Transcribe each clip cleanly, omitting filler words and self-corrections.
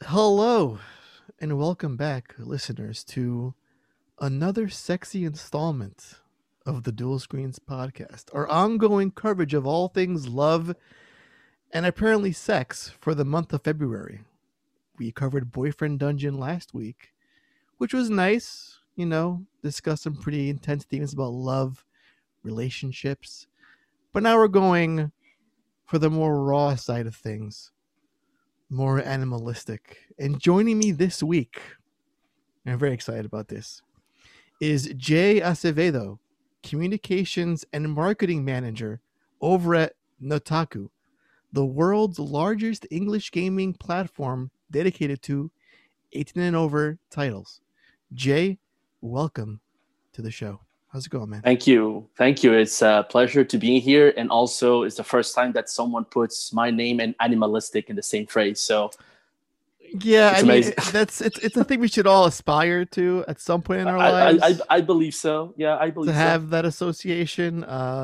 Hello, and welcome back, listeners, to another sexy installment of the Dual Screens podcast, our ongoing coverage of all things love and apparently sex for the month of February. We covered Boyfriend Dungeon last week, which was nice, discussed some pretty intense themes about love, relationships. But now we're going for the more raw side of things, more animalistic. And joining me this week, and I'm very excited about this, is Jay Acevedo, Communications and Marketing Manager over at Notaku, the world's largest English gaming platform dedicated to 18 and over titles. Jay, welcome to the show. How's it going, man? Thank you. Thank you. It's a pleasure to be here. And also, it's the first time that someone puts my name and animalistic in the same phrase. So, yeah, it's amazing. It's a thing we should all aspire to at some point in our lives. I believe so. Yeah, I believe to have that association.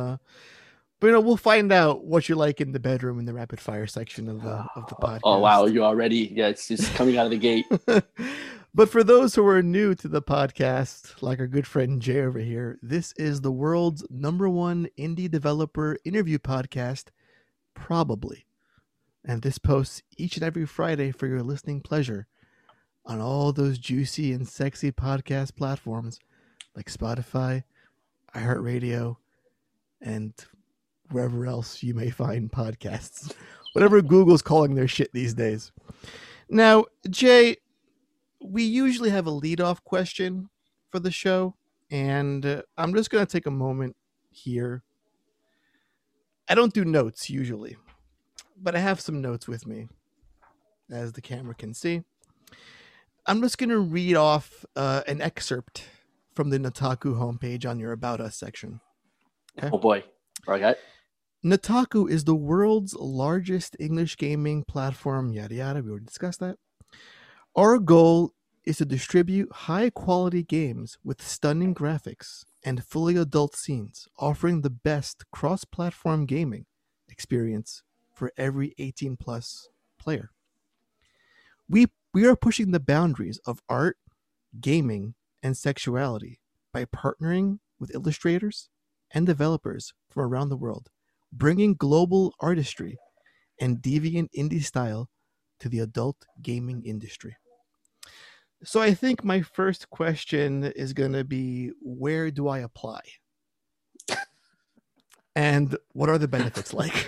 But we'll find out what you like in the bedroom in the rapid fire section of the podcast. Oh wow, you're already it's just coming out of the gate. But for those who are new to the podcast, like our good friend Jay over here, this is the world's #1 indie developer interview podcast, probably. And this posts each and every Friday for your listening pleasure on all those juicy and sexy podcast platforms like Spotify, iHeartRadio, and wherever else you may find podcasts. Whatever Google's calling their shit these days. Now, Jay, we usually have a leadoff question for the show, and I'm just going to take a moment here. I don't do notes usually, but I have some notes with me, as the camera can see. I'm just going to read off an excerpt from the Notaku homepage on your About Us section. Okay? Oh boy. Okay. Notaku is the world's largest English gaming platform, yada yada. We already discussed that. Our goal is to distribute high-quality games with stunning graphics and fully adult scenes, offering the best cross-platform gaming experience for every 18-plus player. We are pushing the boundaries of art, gaming, and sexuality by partnering with illustrators and developers from around the world, bringing global artistry and deviant indie style to the adult gaming industry. So I think my first question is going to be, where do I apply? And what are the benefits like?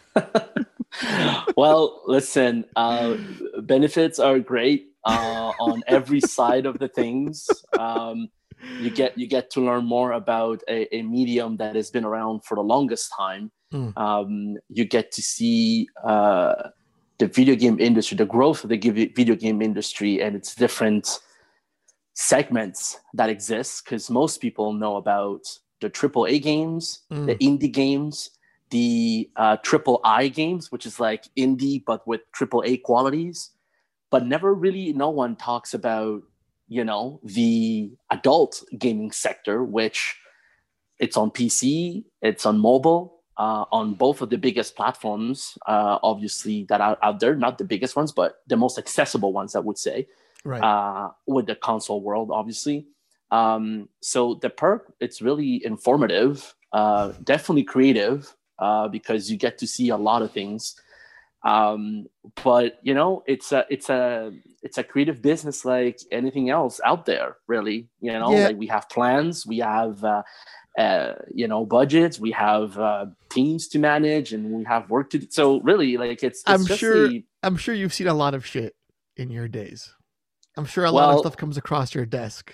Well, listen, benefits are great on every side of the things. You get to learn more about a medium that has been around for the longest time. You get to see the video game industry, the growth of the video game industry and its different segments that exist, because most people know about the AAA games, the indie games, the triple I games, which is like indie but with AAA qualities, but never really no one talks about the adult gaming sector, which it's on PC, it's on mobile, on both of the biggest platforms, obviously, that are out there. Not the biggest ones, but the most accessible ones, I would say, right. With the console world, obviously. So the perk, it's really informative, definitely creative, because you get to see a lot of things. But it's a creative business like anything else out there, really. Like we have plans, we have budgets, we have teams to manage, and we have work to do. So really, like I'm sure you've seen a lot of shit in your days. I'm sure a lot of stuff comes across your desk.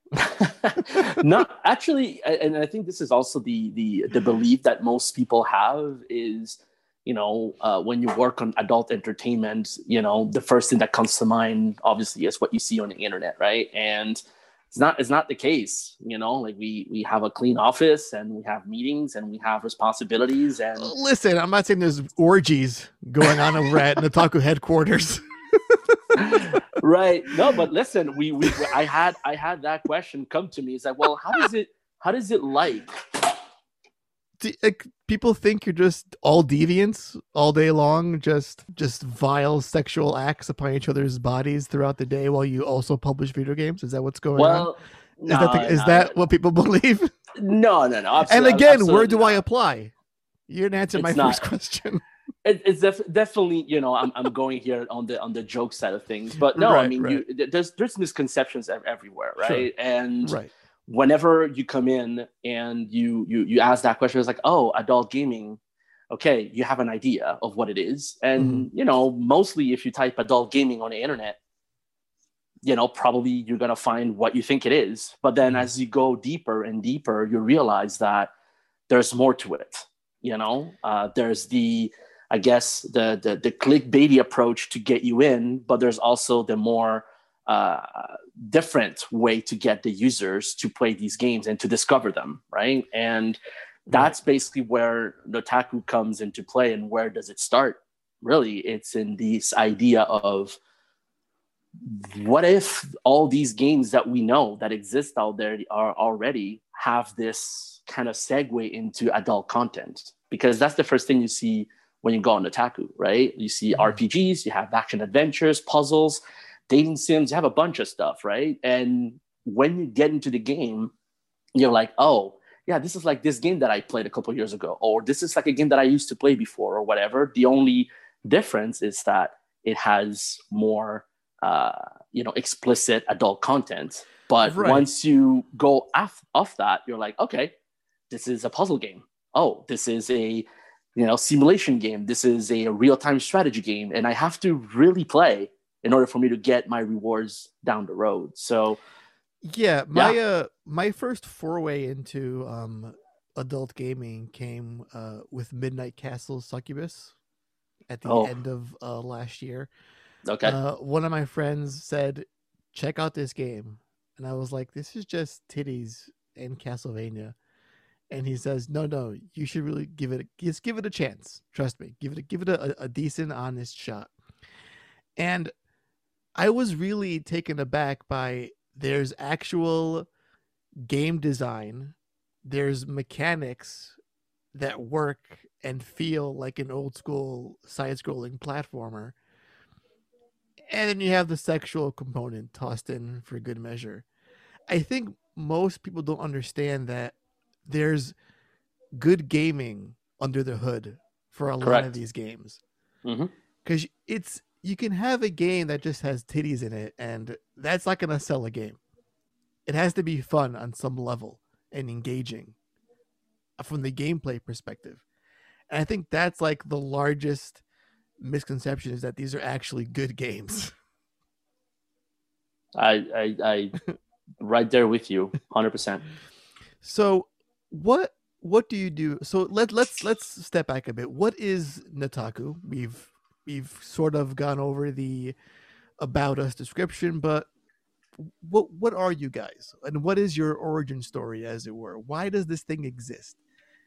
Not actually, and I think this is also the belief that most people have is, when you work on adult entertainment, the first thing that comes to mind, obviously, is what you see on the internet, right? And it's not the case. Like we have a clean office, and we have meetings, and we have responsibilities. And listen, I'm not saying there's orgies going on over at Notaku headquarters. Right. No, but listen, I had that question come to me. It's like, well, how does it like People think you're just all deviants all day long, just vile sexual acts upon each other's bodies throughout the day while you also publish video games. Is that what's going on? Well, Is that what people believe? No. And again, where do I apply? You didn't answer my first question. It's definitely, I'm going here on the joke side of things, but no, Right, right. There's misconceptions everywhere, right? Sure. And Right. whenever you come in and you ask that question, it's like, oh, adult gaming, okay, you have an idea of what it is, and mostly if you type adult gaming on the internet, probably you're gonna find what you think it is. But then as you go deeper and deeper, you realize that there's more to it. There's I guess the clickbaity approach to get you in, but there's also the more different way to get the users to play these games and to discover them, right? And that's basically where Notaku comes into play. And where does it start? Really, it's in this idea of, what if all these games that we know that exist out there are already have this kind of segue into adult content? Because that's the first thing you see when you go on Notaku, right? You see RPGs, you have action adventures, puzzles, dating sims, you have a bunch of stuff, right? And when you get into the game, you're like, oh, yeah, this is like this game that I played a couple of years ago, or this is like a game that I used to play before, or whatever. The only difference is that it has more, explicit adult content. But once you go off that, you're like, okay, this is a puzzle game. Oh, this is a simulation game. This is a real-time strategy game, and I have to really play in order for me to get my rewards down the road. So my first foray into adult gaming came with Midnight Castle Succubus at the end of last year. Okay. One of my friends said, check out this game, and I was like, this is just titties and Castlevania. And he says, no, you should really give it a chance. Trust me, give it a decent, honest shot. And I was really taken aback by, there's actual game design, there's mechanics that work and feel like an old school side-scrolling platformer, and then you have the sexual component tossed in for good measure. I think most people don't understand that there's good gaming under the hood for a lot of these games. Because you can have a game that just has titties in it, and that's not going to sell a game. It has to be fun on some level and engaging from the gameplay perspective. And I think that's like the largest misconception, is that these are actually good games. I right there with you 100%. So what do you do? So let's step back a bit. What is Notaku? We've sort of gone over the about us description, but what are you guys, and what is your origin story, as it were? Why does this thing exist?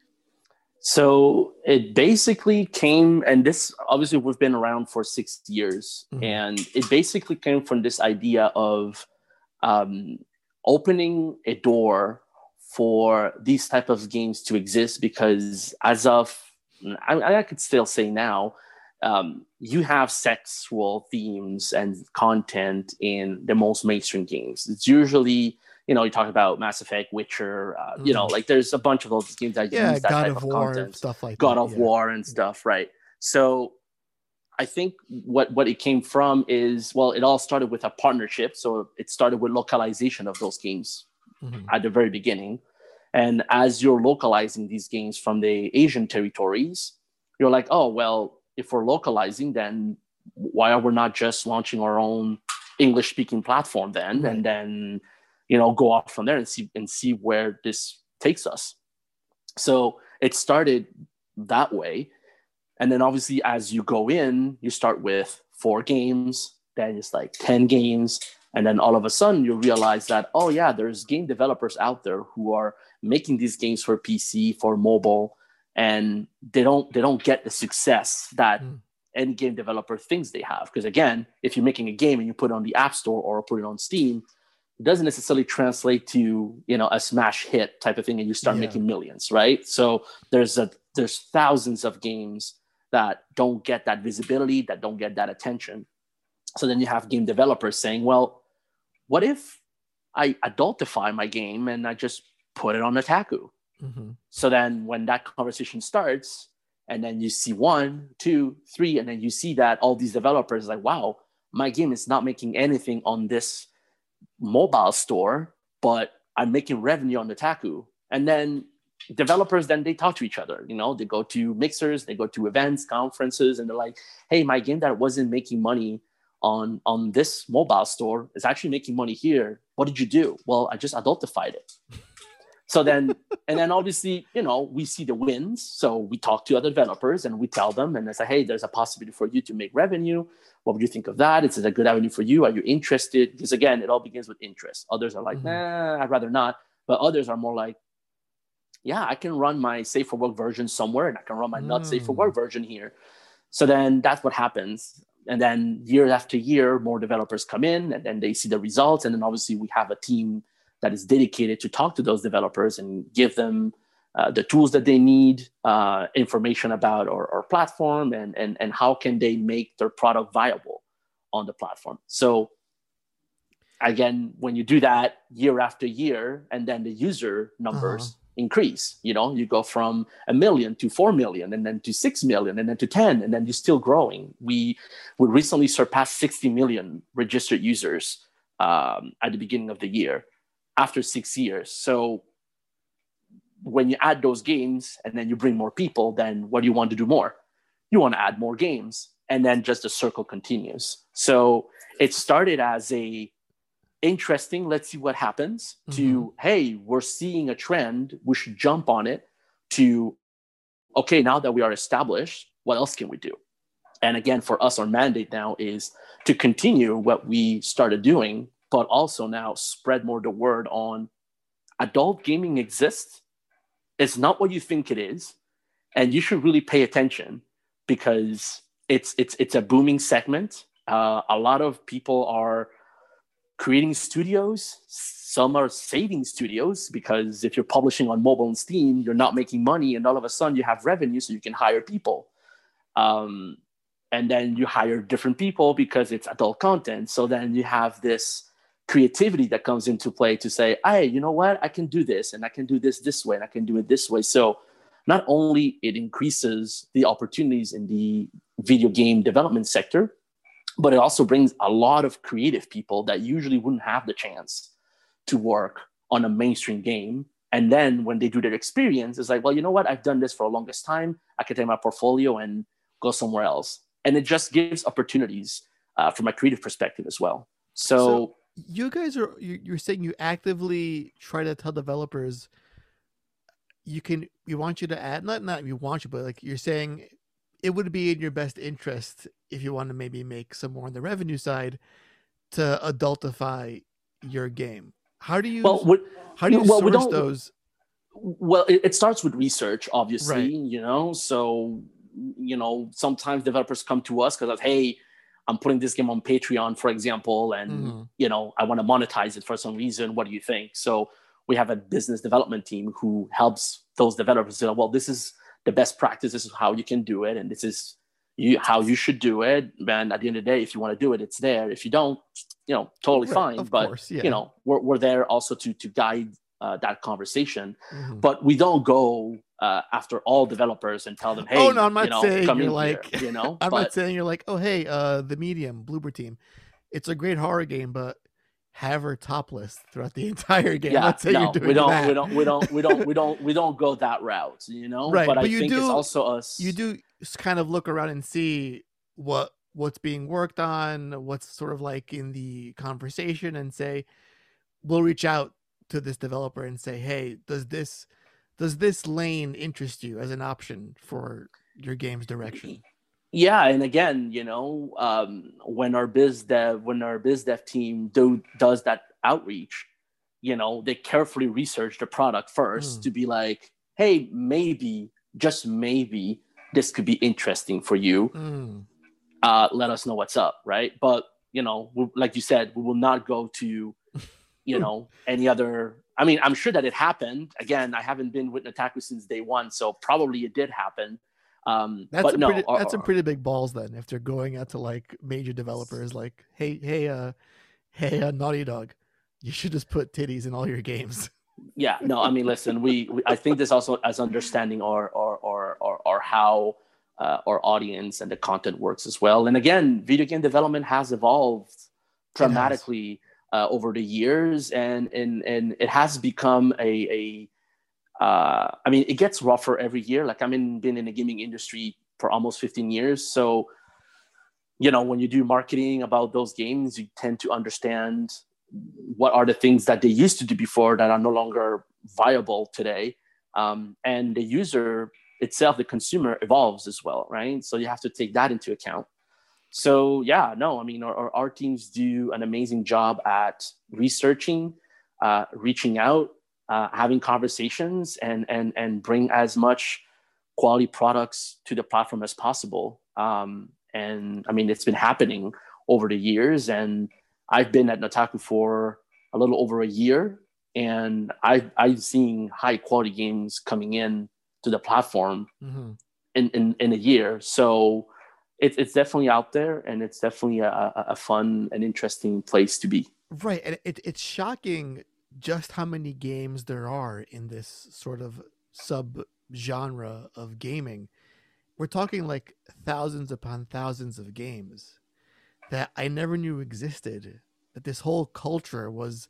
So it basically came, and this obviously we've been around for 6 years, and it basically came from this idea of opening a door for these type of games to exist. Because as of, I could still say now, you have sexual themes and content in the most mainstream games. It's usually, you talk about Mass Effect, Witcher, like there's a bunch of those games that use that God type of of War, content. stuff like God that, of War and stuff, right? So I think what it came from is, well, it all started with a partnership. So it started with localization of those games at the very beginning. And as you're localizing these games from the Asian territories, you're like, oh, well, if we're localizing, then why are we not just launching our own English-speaking platform then? And then, go off from there and see where this takes us. So it started that way. And then obviously as you go in, you start with 4 games, then it's like 10 games. And then all of a sudden you realize that, oh yeah, there's game developers out there who are making these games for PC, for mobile, and they don't get the success that any game developer thinks they have. Because again, if you're making a game and you put it on the App Store or put it on Steam, doesn't necessarily translate to, a smash hit type of thing and you start Yeah. making millions, right? So there's thousands of games that don't get that visibility, that don't get that attention. So then you have game developers saying, well, what if I adultify my game and I just put it on Otaku? Mm-hmm. So then when that conversation starts, and then you see 1, 2, 3, and then you see that all these developers like, wow, my game is not making anything on this mobile store, but I'm making revenue on Otaku. And then developers, then they talk to each other. They go to mixers, they go to events, conferences, and they're like, hey, my game that wasn't making money on this mobile store is actually making money here. What did you do? Well, I just adultified it. So then, and then obviously, we see the wins. So we talk to other developers and we tell them and they say, hey, there's a possibility for you to make revenue. What would you think of that? Is it a good avenue for you? Are you interested? Because again, it all begins with interest. Others are like, nah, I'd rather not. But others are more like, yeah, I can run my safe for work version somewhere and I can run my not safe for work version here. So then that's what happens. And then year after year, more developers come in and then they see the results. And then obviously we have a team that is dedicated to talk to those developers and give them the tools that they need, information about our platform, and how can they make their product viable on the platform. So again, when you do that year after year, and then the user numbers increase, you go from 1 million to 4 million, and then to 6 million, and then to 10, and then you're still growing. We recently surpassed 60 million registered users at the beginning of the year after 6 years. So when you add those games and then you bring more people, then what do you want to do more? You want to add more games, and then just the circle continues. So it started as a interesting, let's see what happens, to, hey, we're seeing a trend, we should jump on it, to, okay, now that we are established, what else can we do? And again, for us, our mandate now is to continue what we started doing, but also now spread more the word on adult gaming exists. It's not what you think it is. And you should really pay attention because it's a booming segment. A lot of people are creating studios. Some are saving studios because if you're publishing on mobile and Steam, you're not making money, and all of a sudden you have revenue so you can hire people. And then you hire different people because it's adult content. So then you have this creativity that comes into play to say, hey, you know what? I can do this, and I can do this way, and I can do it this way. So not only it increases the opportunities in the video game development sector, but it also brings a lot of creative people that usually wouldn't have the chance to work on a mainstream game. And then when they do their experience, it's like, well, you know what? I've done this for the longest time. I can take my portfolio and go somewhere else. And it just gives opportunities from a creative perspective as well. So you guys you're saying you actively try to tell developers we want you to add, not you want you, but like you're saying it would be in your best interest if you want to maybe make some more on the revenue side to adultify your game. How do you source those? Well, it starts with research, obviously, right. So, sometimes developers come to us because, hey, I'm putting this game on Patreon, for example, and, I want to monetize it for some reason. What do you think? So we have a business development team who helps those developers say, well, this is the best practice. This is how you can do it. And this is how you should do it. And at the end of the day, if you want to do it, it's there. If you don't, totally right, fine. But, course, yeah. We're there also to guide that conversation. But we don't go after all developers and tell them, hey, no, I'm not saying you're like, here, I'm not saying you're like, oh, hey, the Medium, Bloober Team. It's a great horror game, but have her topless throughout the entire game. Yeah, Let's say you're doing that. We don't go that route, Right, but I think it's also us. You do kind of look around and see what's being worked on, what's sort of like in the conversation, and say, we'll reach out to this developer and say, hey, does this lane interest you as an option for your game's direction? Yeah, and again, when our biz dev team does that outreach, they carefully research the product first to be like, hey, maybe, just maybe, this could be interesting for you. Let us know what's up, right? But like you said, we will not go to any other. I mean, I'm sure that it happened. Again, I haven't been with Nataku since day one, so probably it did happen. But no, that's some pretty big balls then. If they're going out to like major developers, like, hey, Naughty Dog, you should just put titties in all your games. Yeah, no, I mean, listen, we I think this also as understanding or how our audience and the content works as well. And again, video game development has evolved dramatically over the years, and it has become I mean, it gets rougher every year. Like been in the gaming industry for almost 15 years. So, when you do marketing about those games, you tend to understand what are the things that they used to do before that are no longer viable today. And the user itself, the consumer, evolves as well, right? So you have to take that into account. So yeah, no, I mean, our teams do an amazing job at researching, reaching out, having conversations, and bring as much quality products to the platform as possible. And I mean, it's been happening over the years, and I've been at Nataku for a little over a year, and I've seen high quality games coming in to the platform in a year. So it's definitely out there, and it's definitely a fun and interesting place to be. Right, and it's shocking just how many games there are in this sort of sub genre of gaming. We're talking like thousands upon thousands of games that I never knew existed. That this whole culture was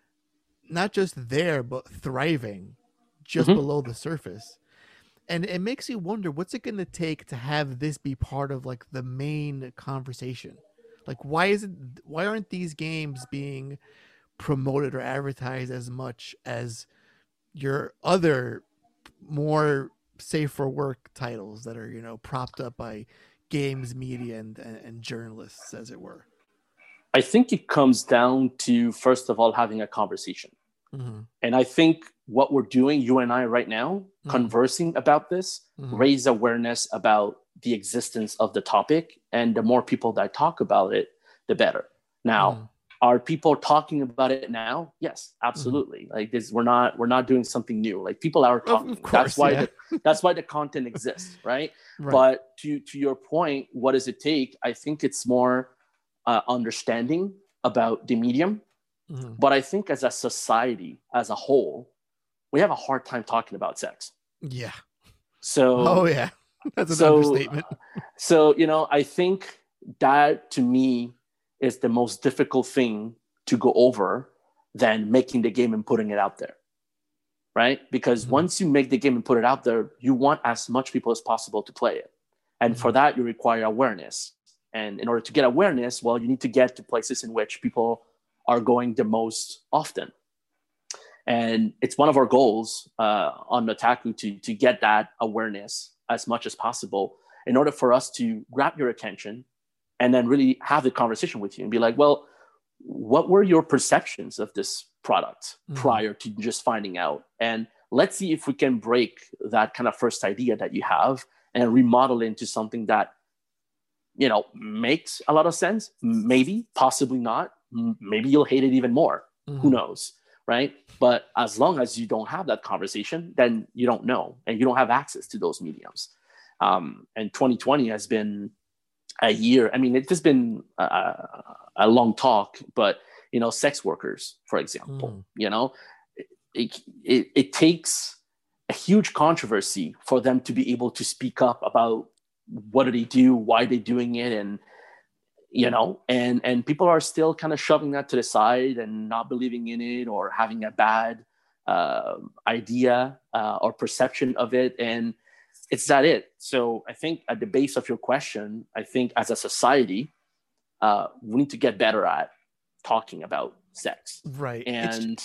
not just there, but thriving just below the surface. And it makes you wonder, what's it going to take to have this be part of like the main conversation? Like, why aren't these games being promoted or advertised as much as your other more safe for work titles that are, propped up by games media and journalists, as it were? I think it comes down to, first of all, having a conversation. And I think what we're doing, you and I right now, conversing about this, raise awareness about the existence of the topic. And the more people that talk about it, the better. Now, are people talking about it now? Yes, absolutely. Like this, we're not doing something new. Like people are talking. Of course, that's why the content exists, right? But to your point, what does it take? I think it's more understanding about the medium. But I think as a society, as a whole, we have a hard time talking about sex. Yeah. So, that's an understatement. So, I think that to me is the most difficult thing to go over than making the game and putting it out there. Right? Because once you make the game and put it out there, you want as much people as possible to play it. And for that, you require awareness. And in order to get awareness, well, you need to get to places in which people are going the most often. And it's one of our goals on Nataku to get that awareness as much as possible in order for us to grab your attention and then really have the conversation with you and be like, well, what were your perceptions of this product prior to just finding out? And let's see if we can break that kind of first idea that you have and remodel it into something that, makes a lot of sense. Maybe, possibly not. Maybe you'll hate it even more. Who knows? Right? But as long as you don't have that conversation, then you don't know, and you don't have access to those mediums. And 2020 has been a year. I mean, it has been a long talk, but sex workers, for example, it takes a huge controversy for them to be able to speak up about what do they do, why they're doing it, and and people are still kind of shoving that to the side and not believing in it or having a bad idea or perception of it. And it's that it. So I think at the base of your question, I think as a society, we need to get better at talking about sex. Right. And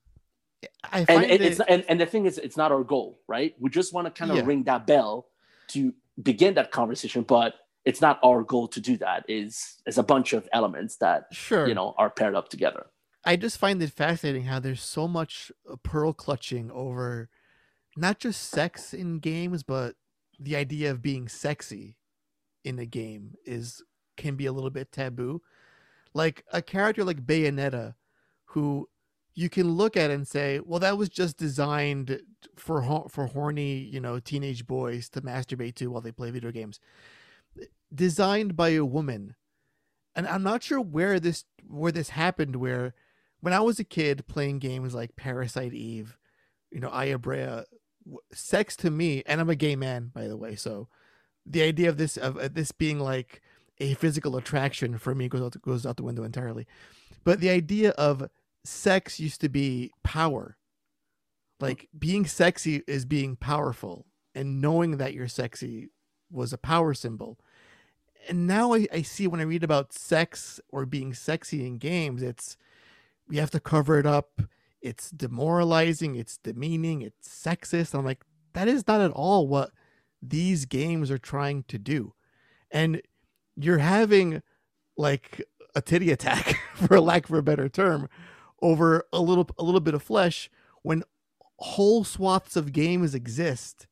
the thing is, it's not our goal, right? We just want to kind of ring that bell to begin that conversation, but it's not our goal to do that. Is a bunch of elements that are paired up together. I just find it fascinating how there's so much pearl clutching over not just sex in games, but the idea of being sexy in a game can be a little bit taboo. Like a character like Bayonetta, who you can look at it and say, well, that was just designed for horny, teenage boys to masturbate to while they play video games. Designed by a woman. And I'm not sure where this happened, where when I was a kid playing games like Parasite Eve, Aya Brea, sex to me, and I'm a gay man, by the way, so the idea of this being like a physical attraction for me goes out the window entirely. But the idea of sex used to be power. Like being sexy is being powerful, and knowing that you're sexy was a power symbol. And now I see when I read about sex or being sexy in games, it's we have to cover it up. It's demoralizing. It's demeaning. It's sexist. I'm like, that is not at all what these games are trying to do. And you're having like a titty attack, for lack of a better term, over a little bit of flesh when whole swaths of games exist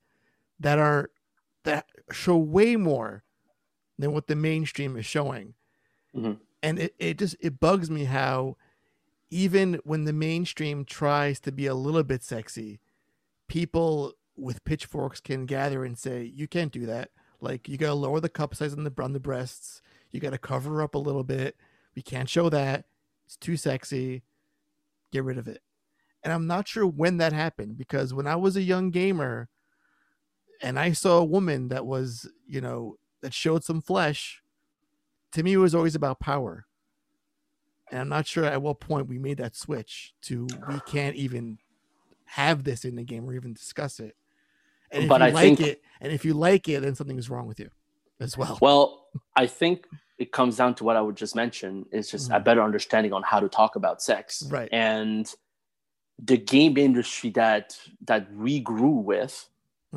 that show way more than what the mainstream is showing. Mm-hmm. And it bugs me how even when the mainstream tries to be a little bit sexy, people with pitchforks can gather and say, you can't do that. Like, you got to lower the cup size on the breasts. You got to cover up a little bit. We can't show that. It's too sexy. Get rid of it. And I'm not sure when that happened, because when I was a young gamer and I saw a woman that was, that showed some flesh, to me, it was always about power. And I'm not sure at what point we made that switch to we can't even have this in the game or even discuss it. And if But you I like think, it, then something is wrong with you as well. well, I think it comes down to what I would just mention is just a better understanding on how to talk about sex. Right. And the game industry that we grew with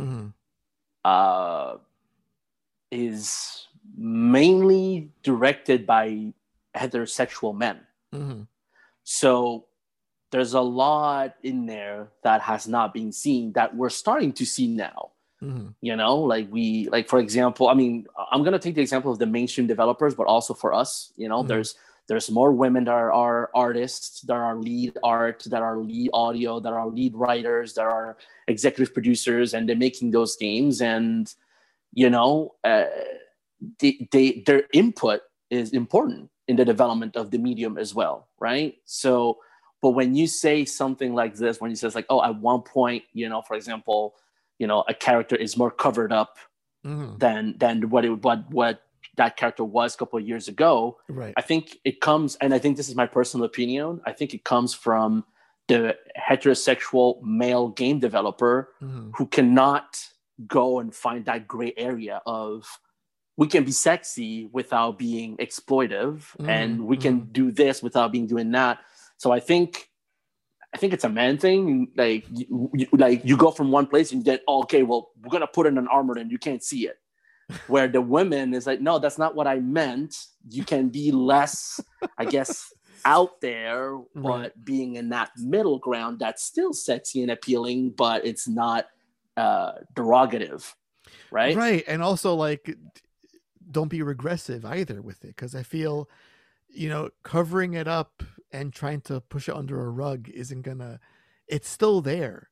is mainly directed by heterosexual men. So there's a lot in there that has not been seen that we're starting to see now. Like for example, I mean, I'm going to take the example of the mainstream developers, but also for us, there's more women that are artists, that are lead art, that are lead audio, that are lead writers, that are executive producers, and they're making those games. And, their input is important in the development of the medium as well. Right. So, but when you say something like this, when you says like, oh, at one point, for example, a character is more covered up than what that character was a couple of years ago. Right. I think it comes, and I think this is my personal opinion, I think it comes from the heterosexual male game developer who cannot go and find that gray area of we can be sexy without being exploitive, and we can do this without being doing that. So I think it's a man thing. Like you go from one place and you get, oh, okay, well, we're gonna put in an armor and you can't see it. Where the women is like, no, that's not what I meant. You can be less, I guess, out there, but being in that middle ground that's still sexy and appealing, but it's not derogative, right? Right, and also like, don't be regressive either with it, because I feel, covering it up and trying to push it under a rug isn't gonna. It's still there,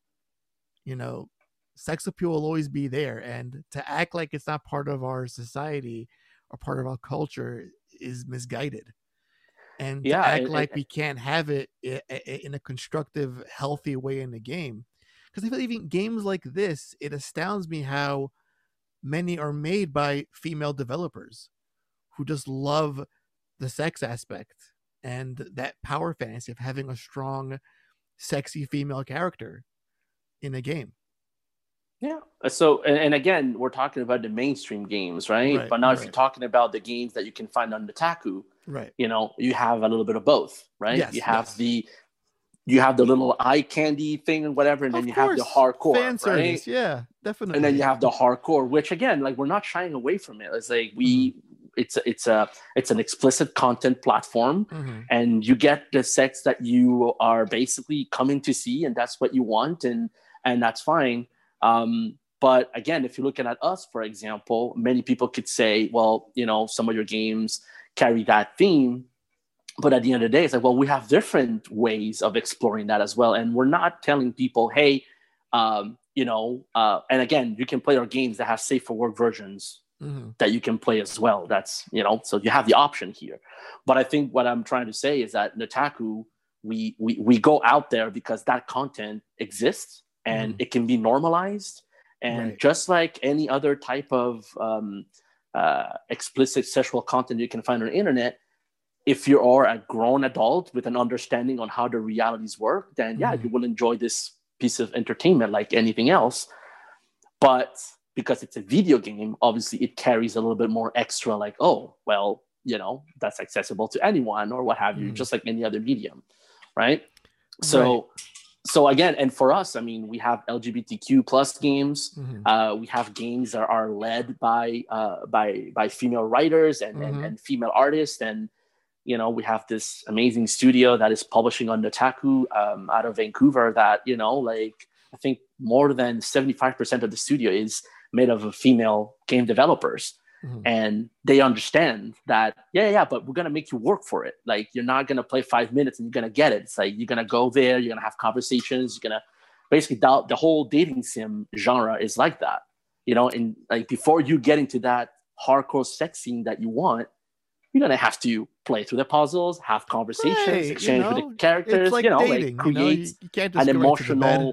sex appeal will always be there, and to act like it's not part of our society or part of our culture is misguided. And to act like we can't have it in a constructive, healthy way in the game, because I feel even games like this, it astounds me how many are made by female developers who just love the sex aspect and that power fantasy of having a strong, sexy female character in a game. Yeah. So, and again, we're talking about the mainstream games, right? But now if you're talking about the games that you can find on Kotaku, right, you have a little bit of both, right? Yes, you have the little eye candy thing and whatever, and then you have the hardcore, fan service, right? Yeah, definitely. And then you have the hardcore, which again, like, we're not shying away from it. It's like it's an explicit content platform, and you get the sex that you are basically coming to see, and that's what you want, and that's fine. But again, if you're looking at us, for example, many people could say, well, some of your games carry that theme, But at the end of the day, it's like, well, we have different ways of exploring that as well. And we're not telling people, hey, and again, you can play our games that have safe for work versions that you can play as well. That's, so you have the option here. But I think what I'm trying to say is that Netaku, we go out there because that content exists and it can be normalized. And just like any other type of explicit sexual content you can find on the internet, if you are a grown adult with an understanding on how the realities work, then you will enjoy this piece of entertainment like anything else. But because it's a video game, obviously it carries a little bit more extra, like, oh, well, that's accessible to anyone or what have you, just like any other medium, right? So again, and for us, I mean, we have LGBTQ plus games. We have games that are led by female writers and female artists, and we have this amazing studio that is publishing on Netaku out of Vancouver that, I think more than 75% of the studio is made up of female game developers. And they understand that, but we're going to make you work for it. Like, you're not going to play 5 minutes and you're going to get it. It's like, you're going to go there, you're going to have conversations, you're going to basically, the whole dating sim genre is like that, and like, before you get into that hardcore sex scene that you want, you're going to have to play through the puzzles, have conversations, exchange with the characters, it's like dating, like create you can't just an go emotional...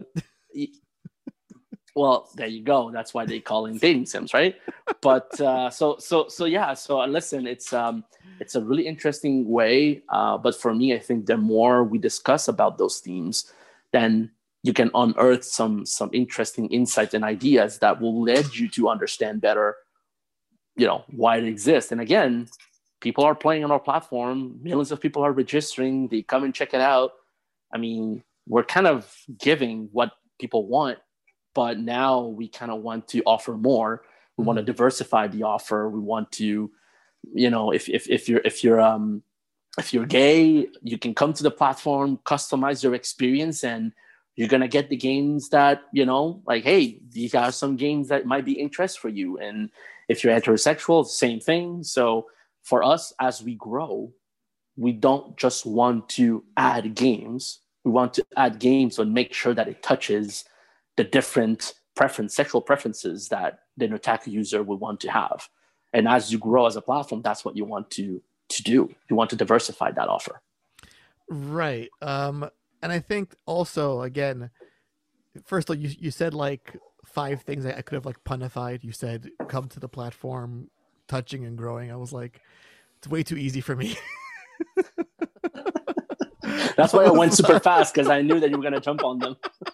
Well, there you go. That's why they call it dating sims, right? But so listen, it's a really interesting way. But for me, I think the more we discuss about those themes, then you can unearth some interesting insights and ideas that will lead you to understand better, why it exists. And again, people are playing on our platform. Millions of people are registering. They come and check it out. I mean, we're kind of giving what people want, but now we kind of want to offer more. We want to diversify the offer. We want to, if you're gay, you can come to the platform, customize your experience, and you're gonna get the games that, like, hey, these are some games that might be interest for you. And if you're heterosexual, same thing. So for us, as we grow, we don't just want to add games. We want to add games and make sure that it touches the different sexual preferences that the Netaku user would want to have. And as you grow as a platform, that's what you want to do. You want to diversify that offer. Right. And I think also, again, first of all, you said like 5 things I could have like punified. You said, come to the platform, touching and growing. I was like, it's way too easy for me. That's why I went super fast, because I knew that you were going to jump on them.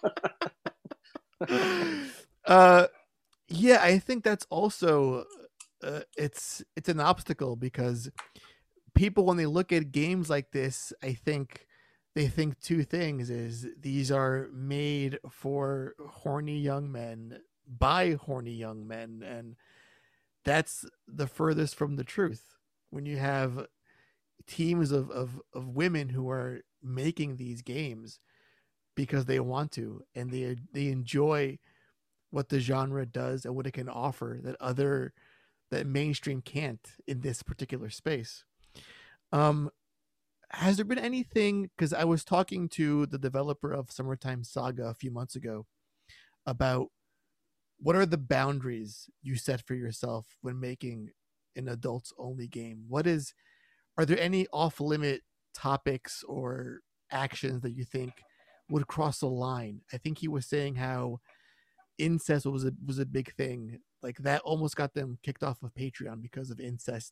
I think that's also it's an obstacle, because people, when they look at games like this, I think they think 2 things: is these are made for horny young men by horny young men, and that's the furthest from the truth. When you have teams of women who are making these games because they want to, and they enjoy what the genre does and what it can offer that mainstream can't in this particular space. Has there been anything, because I was talking to the developer of Summertime Saga a few months ago about what are the boundaries you set for yourself when making an adults only game? Are there any off limit topics or actions that you think would cross a line? I think he was saying how incest was a big thing. Like, that almost got them kicked off of Patreon because of incest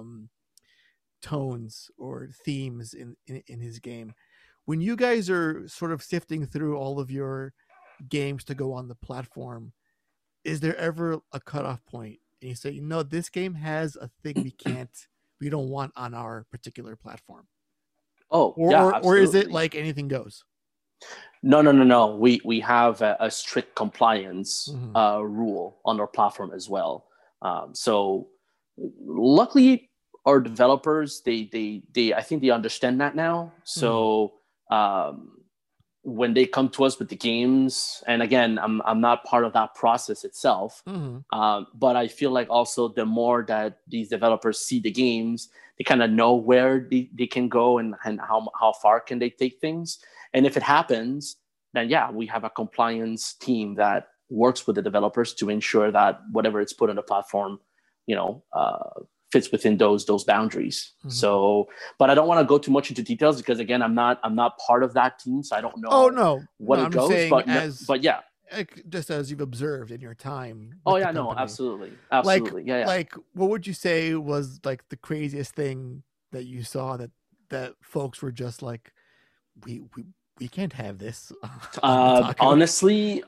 tones or themes in his game. When you guys are sort of sifting through all of your games to go on the platform, is there ever a cutoff point and you say, this game has a thing we don't want on our particular platform? Or is it like anything goes? No. We have a strict compliance rule on our platform as well. So luckily, our developers, they I think they understand that now. So when they come to us with the games, and again, I'm not part of that process itself, but I feel like also the more that these developers see the games, they kind of know where they can go and how far can they take things. And if it happens, then yeah, we have a compliance team that works with the developers to ensure that whatever it's put on the platform, fits within those boundaries. So, but I don't want to go too much into details because again, I'm not part of that team, so I don't know. Oh no, what no, it I'm goes. saying But yeah, just as you've observed in your time. Oh yeah, no, absolutely. Yeah. Like, what would you say was like the craziest thing that you saw that folks were just like, we can't have this? Honestly,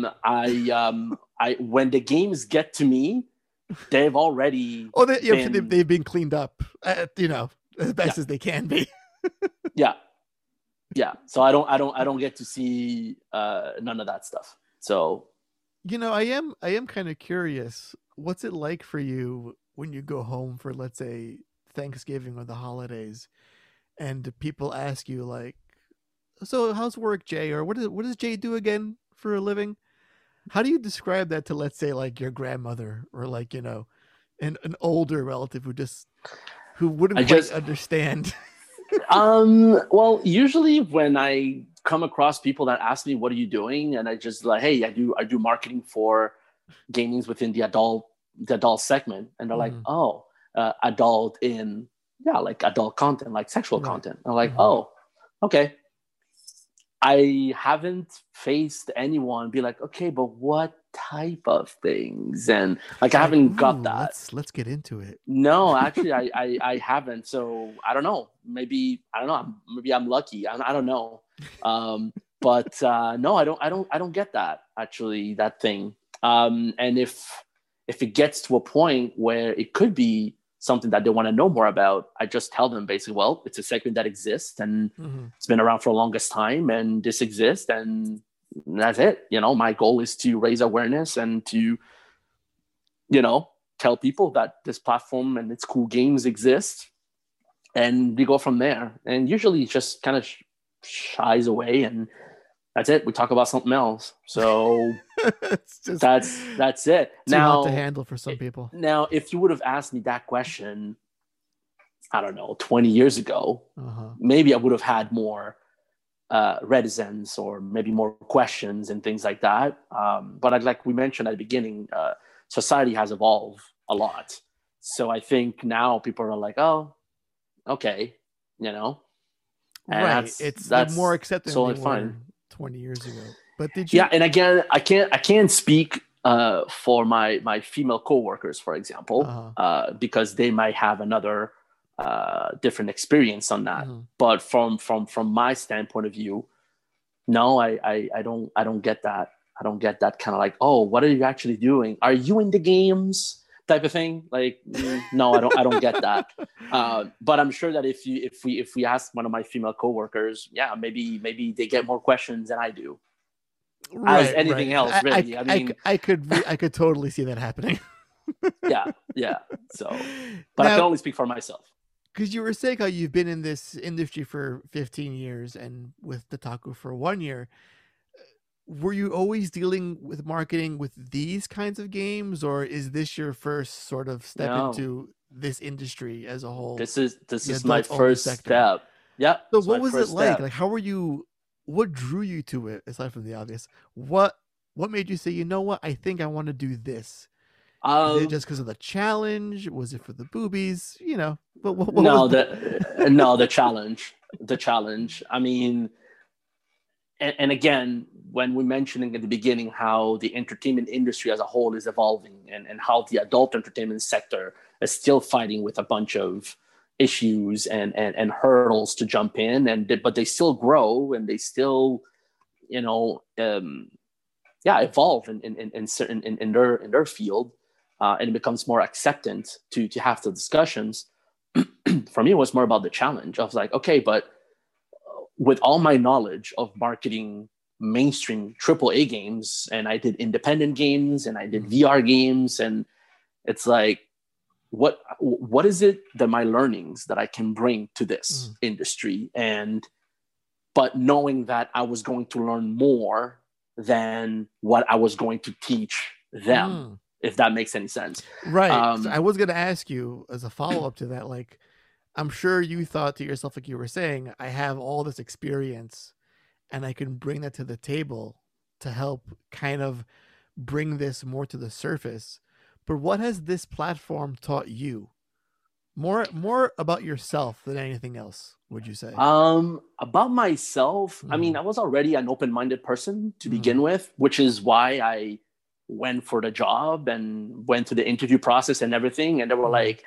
I when the games get to me, they've already they've been cleaned up, as best as they can be. yeah. So I don't get to see none of that stuff. So, I am kind of curious. What's it like for you when you go home for, let's say, Thanksgiving or the holidays, and people ask you like, "So how's work, Jay?" Or what does Jay do again for a living? How do you describe that to, let's say, like your grandmother or like an older relative who wouldn't quite understand? Well, usually when I come across people that ask me, "What are you doing?" and I just like, "Hey, I do marketing for gamings within the adult segment," and they're like, "Oh, adult in like adult content, like sexual content." I'm like, "Oh, okay." I haven't faced anyone be like, "Okay, but what type of things?" And like, I haven't got that. Let's get into it. No, actually, I haven't. So I don't know. Maybe I don't know. Maybe I'm lucky. I don't know. But no, I don't get that, actually, that thing. And if it gets to a point where it could be something that they want to know more about, I just tell them basically, well, it's a segment that exists and it's been around for the longest time and this exists and that's it. My goal is to raise awareness and to, tell people that this platform and its cool games exist, and we go from there. And usually it just kind of shies away and that's it. We talk about something else. So that's it. Too hot to handle for some people. Now, if you would have asked me that question, I don't know, 20 years ago, maybe I would have had more reticence or maybe more questions and things like that. But like we mentioned at the beginning, society has evolved a lot. So I think now people are like, "Oh, okay," and right. That's more accepted than fine 20 years ago. But did you? Yeah, and again, I can't speak for my female coworkers, for example, because they might have another different experience on that. But from my standpoint of view, no, I don't get that. I don't get that kind of like, "Oh, what are you actually doing? Are you in the games?" type of thing. Like, no, I don't get that. But I'm sure that if we ask one of my female coworkers, yeah, maybe they get more questions than I do. Right, as anything else, really. I could totally see that happening. yeah. So, but now, I can only speak for myself. Because you were saying how you've been in this industry for 15 years and with Kotaku for 1 year. Were you always dealing with marketing with these kinds of games, or is this your first sort of step into this industry as a whole? This is my first step. Yeah. So what was it like? Like, how were you? What drew you to it, aside from the obvious? What made you say, "You know what? I think I want to do this"? Is it just because of the challenge? Was it for the boobies? But the challenge. The challenge. I mean, and again, when we're mentioning at the beginning how the entertainment industry as a whole is evolving and how the adult entertainment sector is still fighting with a bunch of issues and hurdles to jump in, but they still grow and they still, evolve in certain in their field, and it becomes more acceptant to have the discussions. For me, it was more about the challenge. I was like, okay, but with all my knowledge of marketing mainstream AAA games, and I did independent games and I did VR games, and it's like, what is it that my learnings that I can bring to this industry? And but knowing that I was going to learn more than what I was going to teach them, if that makes any sense. Right. So I was going to ask you as a follow-up to that, like, I'm sure you thought to yourself, like you were saying, I have all this experience and I can bring that to the table to help kind of bring this more to the surface. But what has this platform taught you? More about yourself than anything else, would you say? About myself, I mean, I was already an open-minded person to begin with, which is why I went for the job and went through the interview process and everything. And they were like,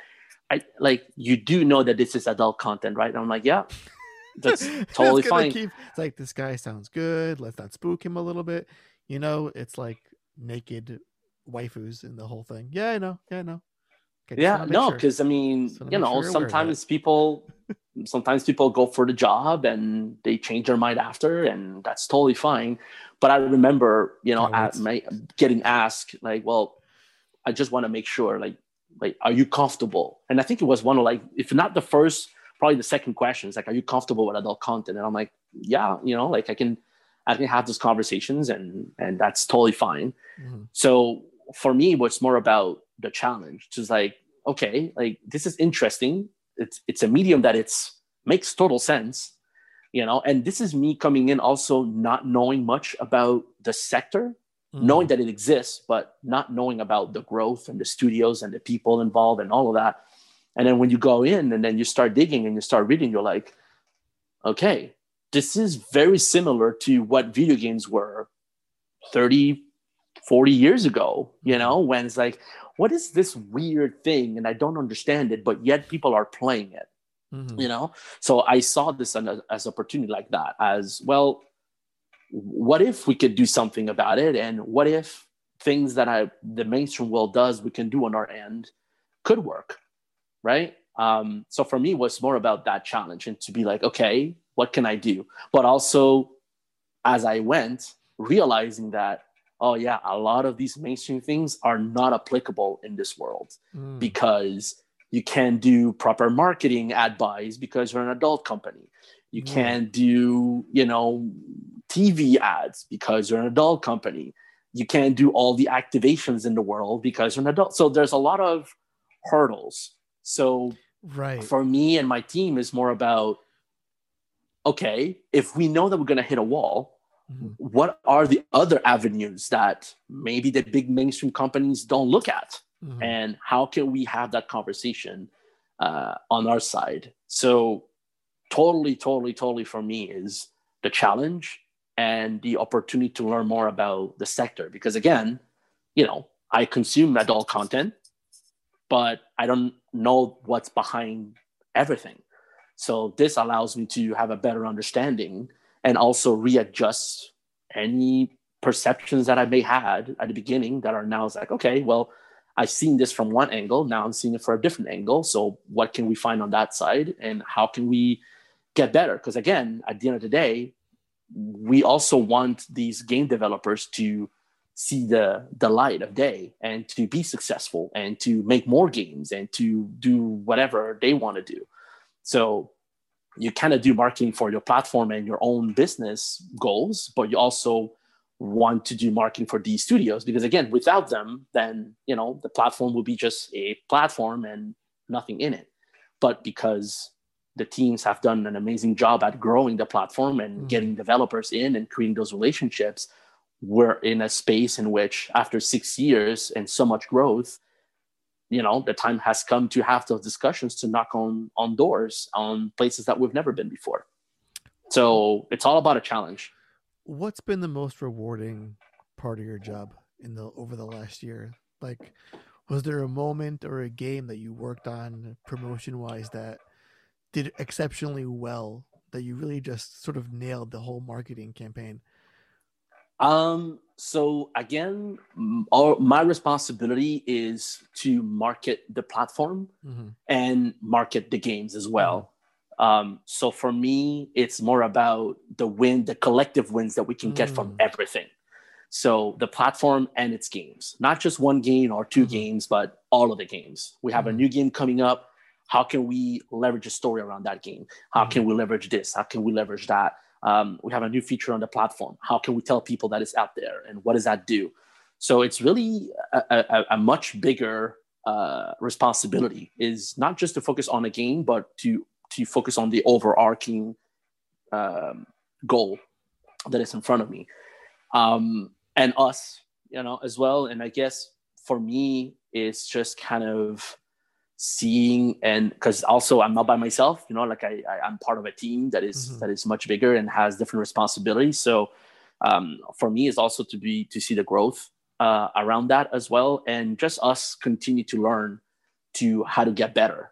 you do know that this is adult content, right? And I'm like, yeah, that's totally fine. It's like, this guy sounds good. Let's not spook him a little bit. You know, it's like naked waifus in the whole thing. Yeah, I know. Okay, yeah, no, because I mean, you know, sometimes people go for the job and they change their mind after, and that's totally fine. But I remember, you know, getting asked, like, well, I just want to make sure, like, are you comfortable? And I think it was one of, like, if not the first, probably the second question is like, are you comfortable with adult content? And I'm like, yeah, you know, like I can have those conversations and that's totally fine. So for me, what's more about the challenge, just like, okay, like this is interesting. It's a medium that makes total sense, you know, and this is me coming in also not knowing much about the sector, knowing that it exists, but not knowing about the growth and the studios and the people involved and all of that. And then when you go in and then you start digging and you start reading, you're like, okay, this is very similar to what video games were 30, 40 years ago, you know, when it's like, what is this weird thing? And I don't understand it, but yet people are playing it, you know? So I saw this as opportunity like that, as well, what if we could do something about it? And what if things that the mainstream world does, we can do on our end could work, right? So for me, it was more about that challenge and to be like, okay, what can I do? But also, as I went, realizing that, oh yeah, a lot of these mainstream things are not applicable in this world because you can't do proper marketing ad buys because you're an adult company. You can't do, you know, TV ads because you're an adult company. You can't do all the activations in the world because you're an adult. So there's a lot of hurdles. So for me and my team is more about, okay, if we know that we're going to hit a wall, what are the other avenues that maybe the big mainstream companies don't look at? And how can we have that conversation on our side? So totally for me is the challenge and the opportunity to learn more about the sector. Because again, you know, I consume adult content, but I don't know what's behind everything. So this allows me to have a better understanding and also readjust any perceptions that I may had at the beginning that are now it's like, okay, well, I've seen this from one angle. Now I'm seeing it for a different angle. So what can we find on that side and how can we get better? Because again, at the end of the day, we also want these game developers to see the light of day and to be successful and to make more games and to do whatever they want to do. So you kind of do marketing for your platform and your own business goals, but you also want to do marketing for these studios because again, without them, then, you know, the platform will be just a platform and nothing in it. But because the teams have done an amazing job at growing the platform and getting developers in and creating those relationships, we're in a space in which after 6 years and so much growth, you know, the time has come to have those discussions to knock on doors on places that we've never been before. So it's all about a challenge. What's been the most rewarding part of your job over the last year? Like, was there a moment or a game that you worked on promotion-wise that did exceptionally well, that you really just sort of nailed the whole marketing campaign? So again, my responsibility is to market the platform and market the games as well. So for me, it's more about the collective wins that we can get from everything. So the platform and its games, not just one game or two games, but all of the games. We have a new game coming up. How can we leverage a story around that game? How can we leverage this? How can we leverage that? We have a new feature on the platform. How can we tell people that it's out there, and what does that do? So it's really a much bigger responsibility, is not just to focus on a game, but to focus on the overarching goal that is in front of me, and us, as well. And I guess for me, it's just kind of seeing, and because also I'm not by myself, like I'm part of a team that is much bigger and has different responsibilities. So for me, it's also to see the growth around that as well, and just us continue to learn to how to get better.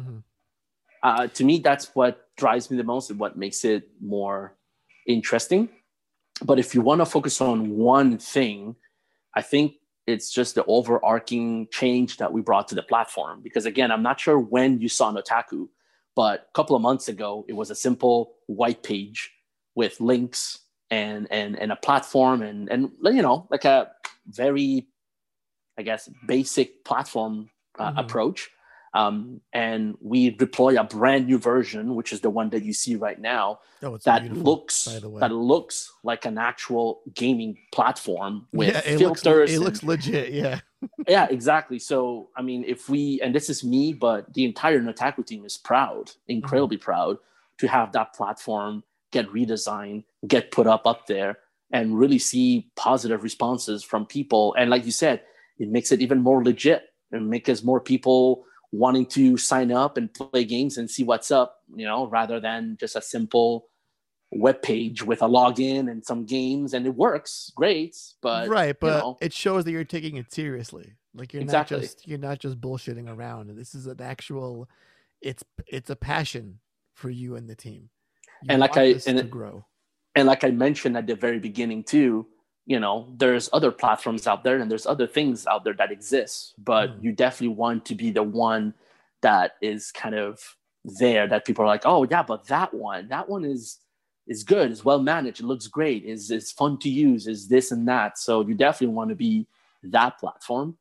To me, that's what drives me the most and what makes it more interesting. But if you want to focus on one thing, I think it's just the overarching change that we brought to the platform. Because again, I'm not sure when you saw Notaku, but a couple of months ago, it was a simple white page with links and a platform and like a very, I guess, basic platform approach. And we deploy a brand new version, which is the one that you see right now, that looks like an actual gaming platform with filters. It looks legit, yeah. Yeah, exactly. So, I mean, and this is me, but the entire Notaku team is proud, incredibly proud, to have that platform get redesigned, get put up there, and really see positive responses from people. And like you said, it makes it even more legit and makes more people wanting to sign up and play games and see what's up, rather than just a simple web page with a login and some games. And it works great, but it shows that you're taking it seriously. Like you're not just bullshitting around. And this is an actual, it's a passion for you and the team. To grow. And like I mentioned at the very beginning too, there's other platforms out there and there's other things out there that exist, but you definitely want to be the one that is kind of there, that people are like, oh yeah, but that one is good, is well managed, it looks great, is fun to use, is this and that. So you definitely want to be that platform.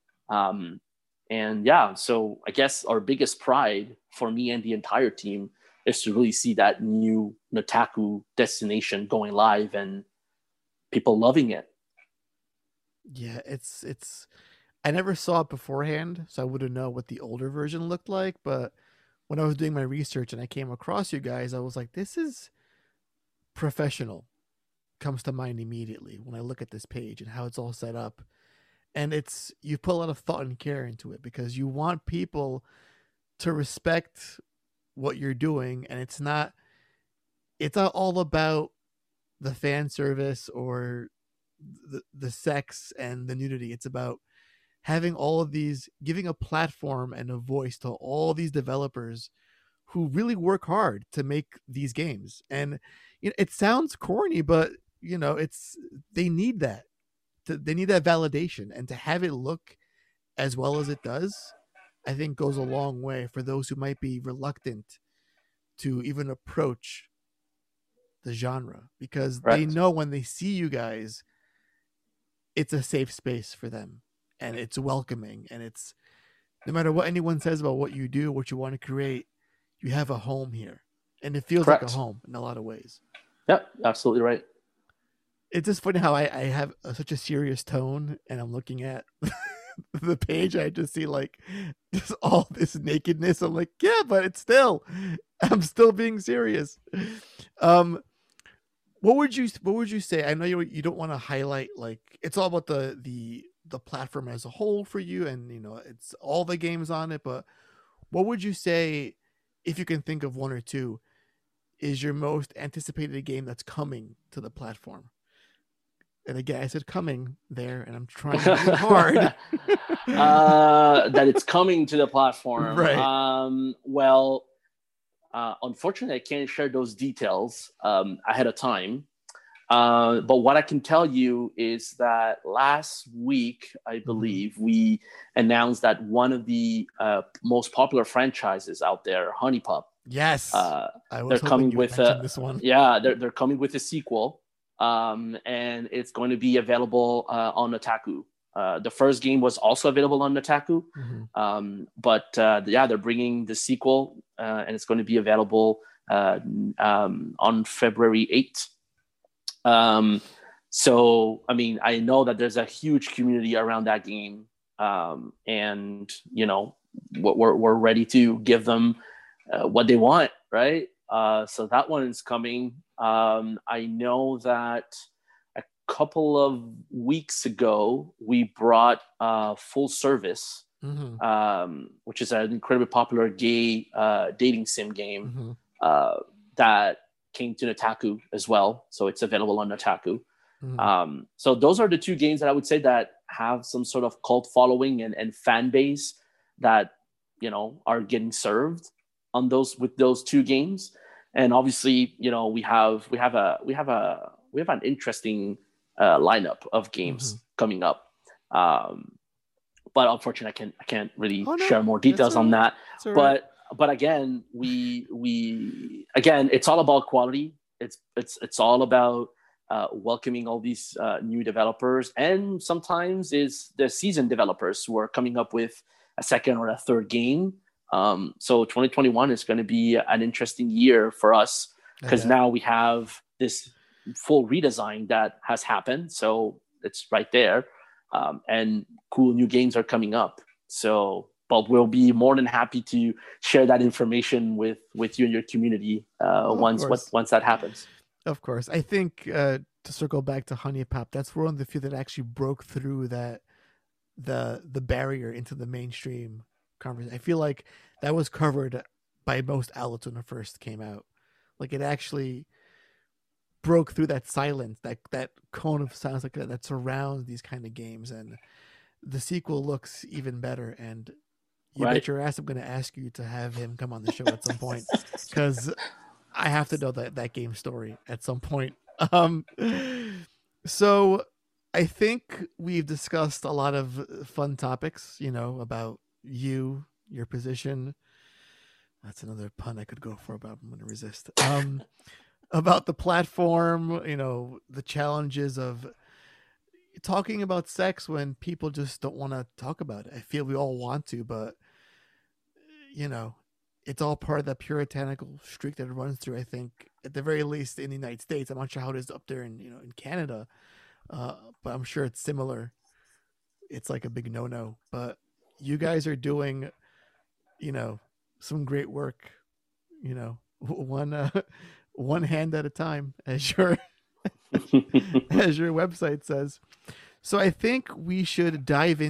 And yeah, so I guess our biggest pride for me and the entire team is to really see that new Notaku destination going live and people loving it. Yeah, it's I never saw it beforehand, so I wouldn't know what the older version looked like, but when I was doing my research and I came across you guys, I was like, this is professional. Comes to mind immediately when I look at this page and how it's all set up. And you put a lot of thought and care into it because you want people to respect what you're doing, and it's not all about the fan service or the sex and the nudity. It's about having all of these, giving a platform and a voice to all these developers who really work hard to make these games. And it sounds corny, but they need that. They need that validation, and to have it look as well as it does, I think goes a long way for those who might be reluctant to even approach the genre, because they know when they see you guys, it's a safe space for them and it's welcoming, and it's no matter what anyone says about what you do, what you want to create, you have a home here, and it feels like a home in a lot of ways. Yep, absolutely right. It's just funny how I have such a serious tone, and I'm looking at the page, I just see like just all this nakedness. I'm like, yeah, but I'm still being serious. What would you say? I know you don't want to highlight, like, it's all about the platform as a whole for you, and it's all the games on it, but what would you say, if you can think of one or two, is your most anticipated game that's coming to the platform? And again, I said coming there, and I'm trying really hard. That it's coming to the platform. Right. Unfortunately, I can't share those details ahead of time. But what I can tell you is that last week, I believe, we announced that one of the most popular franchises out there, Honey Pup. Yes. They're coming with this one. Yeah, they're coming with a sequel. And it's going to be available on Notaku. The first game was also available on Notaku, but they're bringing the sequel, and it's going to be available on February 8th. So, I mean, I know that there's a huge community around that game, and we're ready to give them what they want, right? So that one is coming. I know that a couple of weeks ago we brought Full Service, which is an incredibly popular gay dating sim game that came to Nataku as well. So it's available on Nataku. So those are the two games that I would say that have some sort of cult following and fan base that are getting served on with those two games. And obviously, we have an interesting lineup of games coming up. But unfortunately, I can't really share more details on that. But again, it's all about quality. It's all about welcoming all these new developers, and sometimes is the seasoned developers who are coming up with a second or a third game. So 2021 is going to be an interesting year for us because now we have this full redesign that has happened. So it's right there, and cool new games are coming up. So, but we'll be more than happy to share that information with you and your community once that happens. Of course. I think to circle back to HuniePop, that's one of the few that actually broke through the barrier into the mainstream conversation. I feel like that was covered by most outlets when it first came out. Like it actually broke through that silence, that cone of silence that surrounds these kind of games, and the sequel looks even better. And you bet your ass I'm going to ask you to have him come on the show at some point, because I have to know that game story at some point. So I think we've discussed a lot of fun topics, about your position. That's another pun I could go for, but I'm going to resist. About the platform, the challenges of talking about sex when people just don't want to talk about it. I feel we all want to, but it's all part of that puritanical streak that it runs through. I think at the very least in the United States. I'm not sure how it is up there in Canada, but I'm sure it's similar. It's like a big no-no. But you guys are doing, some great work. One hand at a time, as your as your website says. So I think we should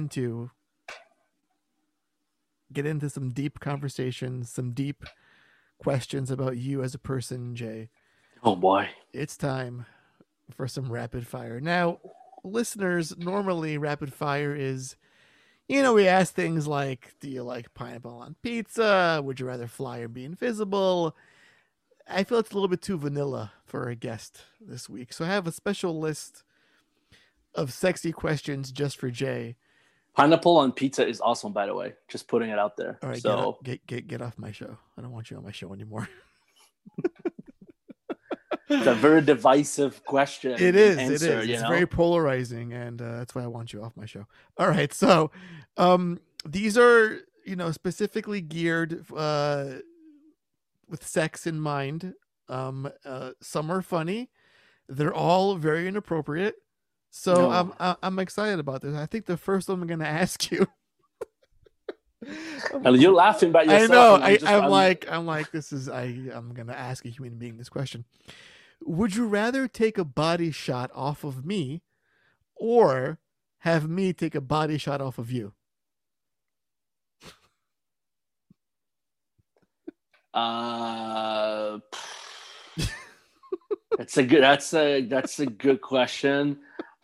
get into some deep conversations, some deep questions about you as a person, Jay. Oh boy. It's time for some rapid fire. Now, listeners, normally rapid fire is, we ask things like, do you like pineapple on pizza? Would you rather fly or be invisible? I feel it's a little bit too vanilla for a guest this week. So I have a special list of sexy questions just for Jay. Pineapple on pizza is awesome, by the way. Just putting it out there. All right, so get off my show. I don't want you on my show anymore. It's a very divisive question. It is. It's very polarizing, and that's why I want you off my show. All right, so these are specifically geared with sex in mind. Some are funny. They're all very inappropriate. So I'm excited about this. I think the first one I'm going to ask you. And you're laughing by yourself. I know. I'm like, this is. I'm going to ask a human being this question. Would you rather take a body shot off of me, or have me take a body shot off of you? That's a good question.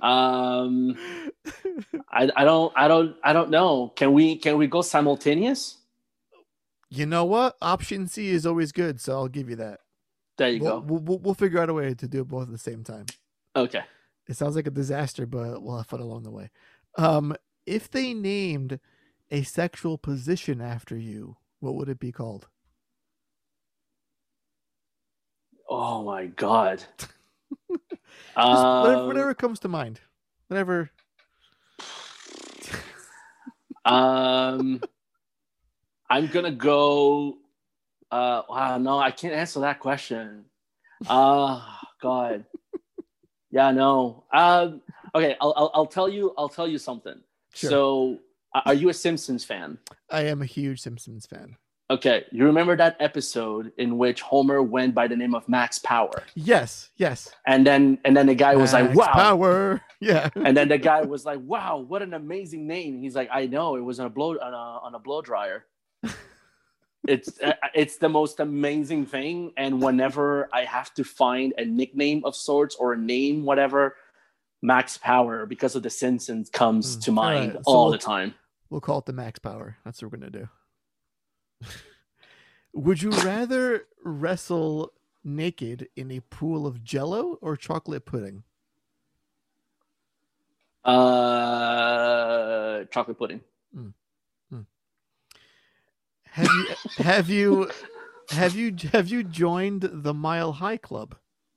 I don't know. Can we go simultaneous? You know what? Option C is always good, so I'll give you that. There you go. We'll figure out a way to do it both at the same time. Okay. It sounds like a disaster, but we'll have fun along the way. If they named a sexual position after you, what would it be called? Oh my God. Whatever comes to mind. Whatever. I'm gonna go. Wow, no, I can't answer that question. God. Yeah, no. Okay, I'll tell you. I'll tell you something. Sure. So, are you a Simpsons fan? I am a huge Simpsons fan. Okay, you remember that episode in which Homer went by the name of Max Power, Yes, yes. and then the guy was like, Max "Wow!" Power. Yeah. And then the guy was like, "Wow, what an amazing name!" He's like, "I know, it was on a blow dryer." It's the most amazing thing, and whenever I have to find a nickname of sorts or a name, whatever, Max Power, because of the Simpsons, comes to mind right. all the time. We'll call it the Max Power. That's what we're gonna do. Would you rather wrestle naked in a pool of Jello or chocolate pudding? Chocolate pudding. Mm. Mm. Have you joined the Mile High Club?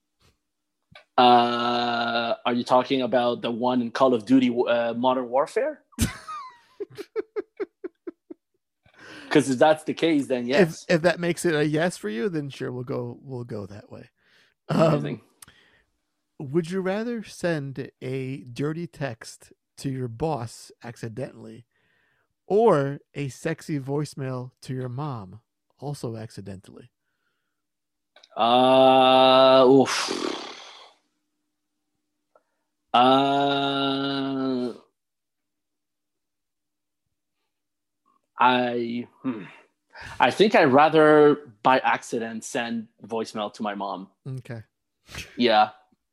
Are you talking about the one in Call of Duty Modern Warfare? Because if that's the case, then yes. If that makes it a yes for you, then sure, we'll go that way. Would you rather send a dirty text to your boss accidentally, or a sexy voicemail to your mom also accidentally? Oof. I think I'd rather by accident send voicemail to my mom. Okay. Yeah.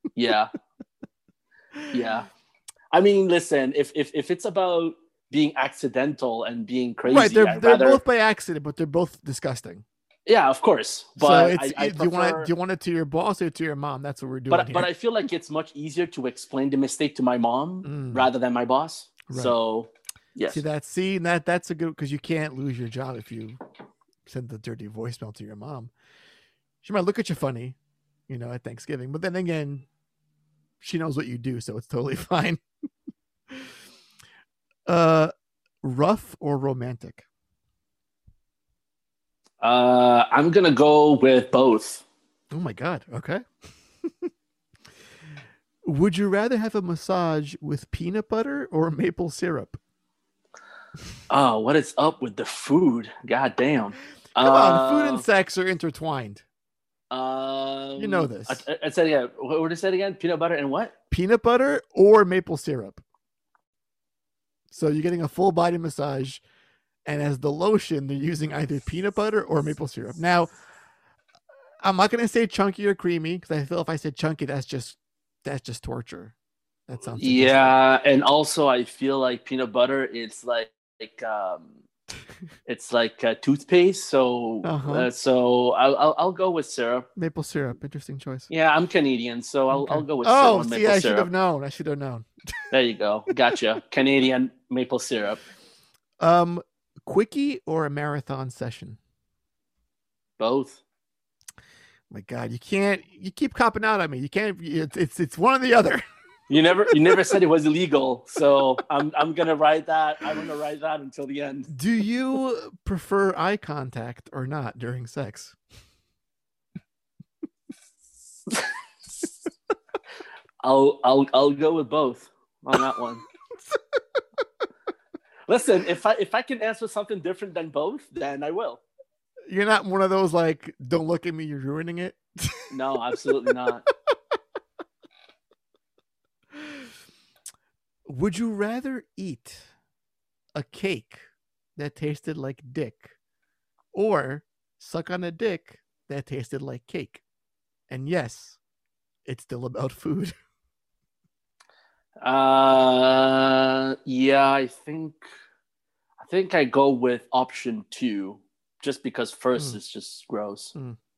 I mean, listen, if it's about being accidental and being crazy, right? They're both by accident, but they're both disgusting. Yeah, of course. But so do you want it to your boss or to your mom? That's what we're doing. But I feel like it's much easier to explain the mistake to my mom rather than my boss. Right. So yes. See that's a good, because you can't lose your job if you send the dirty voicemail to your mom. She might look at you funny, at Thanksgiving, but then again, she knows what you do, so it's totally fine. Rough or romantic? I'm gonna go with both. Oh my god. Okay. Would you rather have a massage with peanut butter or maple syrup? Oh, what is up with the food? God damn. Come on, food and sex are intertwined. You know this. I said, yeah. What did I say again? Peanut butter and what? Peanut butter or maple syrup. So you're getting a full body massage, and as the lotion, they're using either peanut butter or maple syrup. Now, I'm not going to say chunky or creamy, because I feel if I said chunky, that's just torture. That sounds and also I feel like peanut butter, it's like it's like toothpaste. So so I'll go with syrup. Maple syrup, interesting choice. Yeah, I'm Canadian, so I'll go with syrup. Maple syrup. I should have known. There you go. Gotcha. Canadian maple syrup. Quickie or a marathon session? Both. My God, you keep copping out on me. You can't. It's one or the other. You never said it was illegal, so I'm gonna ride that. I'm gonna ride that until the end. Do you prefer eye contact or not during sex? I'll go with both on that one. Listen, if I can answer something different than both, then I will. You're not one of those like, don't look at me, you're ruining it. No, absolutely not. Would you rather eat a cake that tasted like dick, or suck on a dick that tasted like cake? And yes, it's still about food. Yeah, I think I go with option 2, just because first is just gross.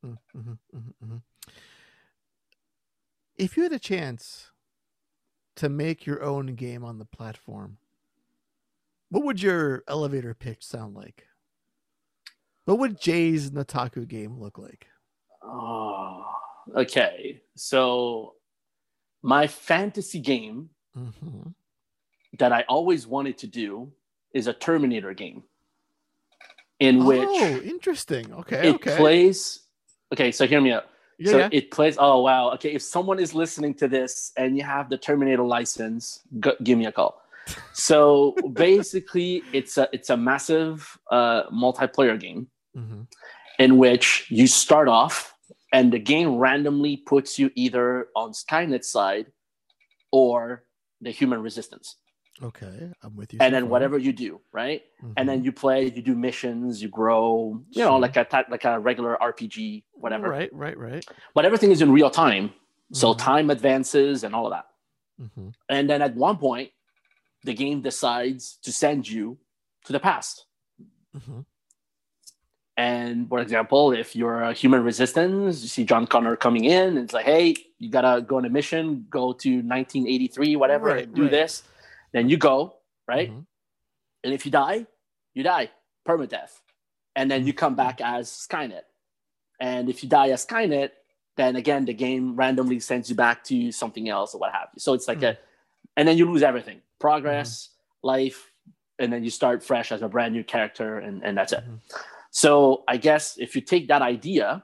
If you had a chance to make your own game on the platform, what would your elevator pitch sound like? What would Jay's Nataku game look like? Oh, okay. So my fantasy game that I always wanted to do is a Terminator game. In which interesting. Okay. Plays. Okay, so hear me out. Yeah, So yeah. it plays. Oh wow. Okay, if someone is listening to this and you have the Terminator license, give me a call. So basically, it's a massive multiplayer game Mm-hmm. in which you start off, and the game randomly puts you either on Skynet's side or the human resistance. Okay, I'm with you And so then far. whatever you do, right? And Mm-hmm. then you play, you do missions, you grow, you know, Sure. like a regular RPG, whatever. Right. But everything is in real time, so Mm-hmm. time advances and all of that. Mm-hmm. And then at one point, the game decides to send you to the past. Mm-hmm. And for example, if you're a human resistance, you see John Connor coming in, and it's like, hey, you gotta go on a mission, go to 1983, whatever, and do this. Then you go, right? Mm-hmm. And if you die, permadeath. And then you come back as Skynet. And if you die as Skynet, then again, the game randomly sends you back to something else or what have you. So it's like and then you lose everything, progress, life, and then you start fresh as a brand new character, and that's it. So I guess if you take that idea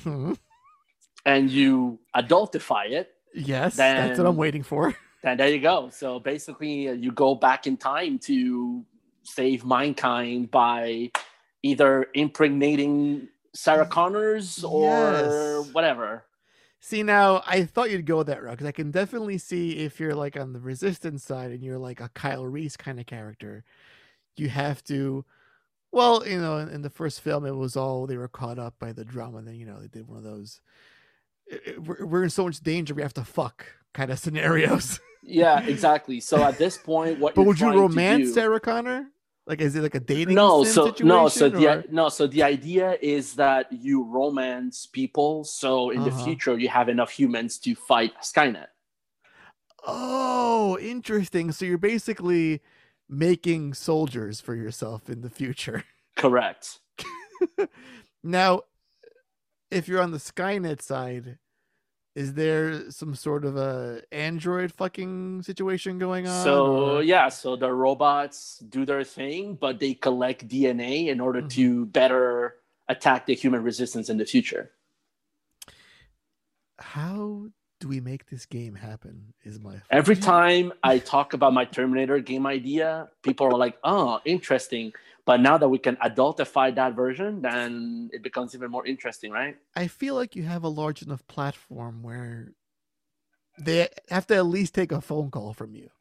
and you adultify it, yes, then that's what I'm waiting for. Then there you go. So basically, you go back in time to save mankind by either impregnating Sarah Connors or whatever. See, now I thought you'd go that route because I can definitely see if you're like on the resistance side and you're like a Kyle Reese kind of character, you have to. Well, you know, in the first film, it was all they were caught up by the drama. And then, you know, they did one of those. We're in so much danger, we have to fuck kind of scenarios. Yeah, exactly. So at this point, what? But you're would you trying romance to do, Sarah Connor? Like, is it like a dating no, sim so situation? no, so or? so the idea is that you romance people, so in the future you have enough humans to fight Skynet. Oh, interesting. So you're basically making soldiers for yourself in the future. Correct. Now, if you're on the Skynet side, is there some sort of a android fucking situation going on? So yeah, so the robots do their thing, but they collect DNA in order to better attack the human resistance in the future. How do we make this game happen? Is my every time I talk about my Terminator game idea, people are like, "Oh, interesting." But now that we can adultify that version, then it becomes even more interesting, right? I feel like you have a large enough platform where they have to at least take a phone call from you.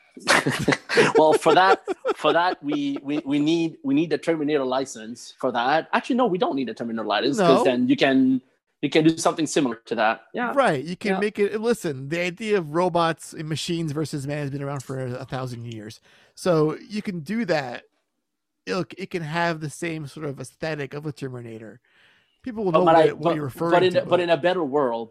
Well, for that, we need the Terminator license for that. Actually, no, we don't need a Terminator license because then you can do something similar to that. Yeah, right. You can make it. Listen, the idea of robots and machines versus man has been around for 1,000 years, so you can do that. It can have the same sort of aesthetic of a Terminator. People will know what you're referring to. But in a better world,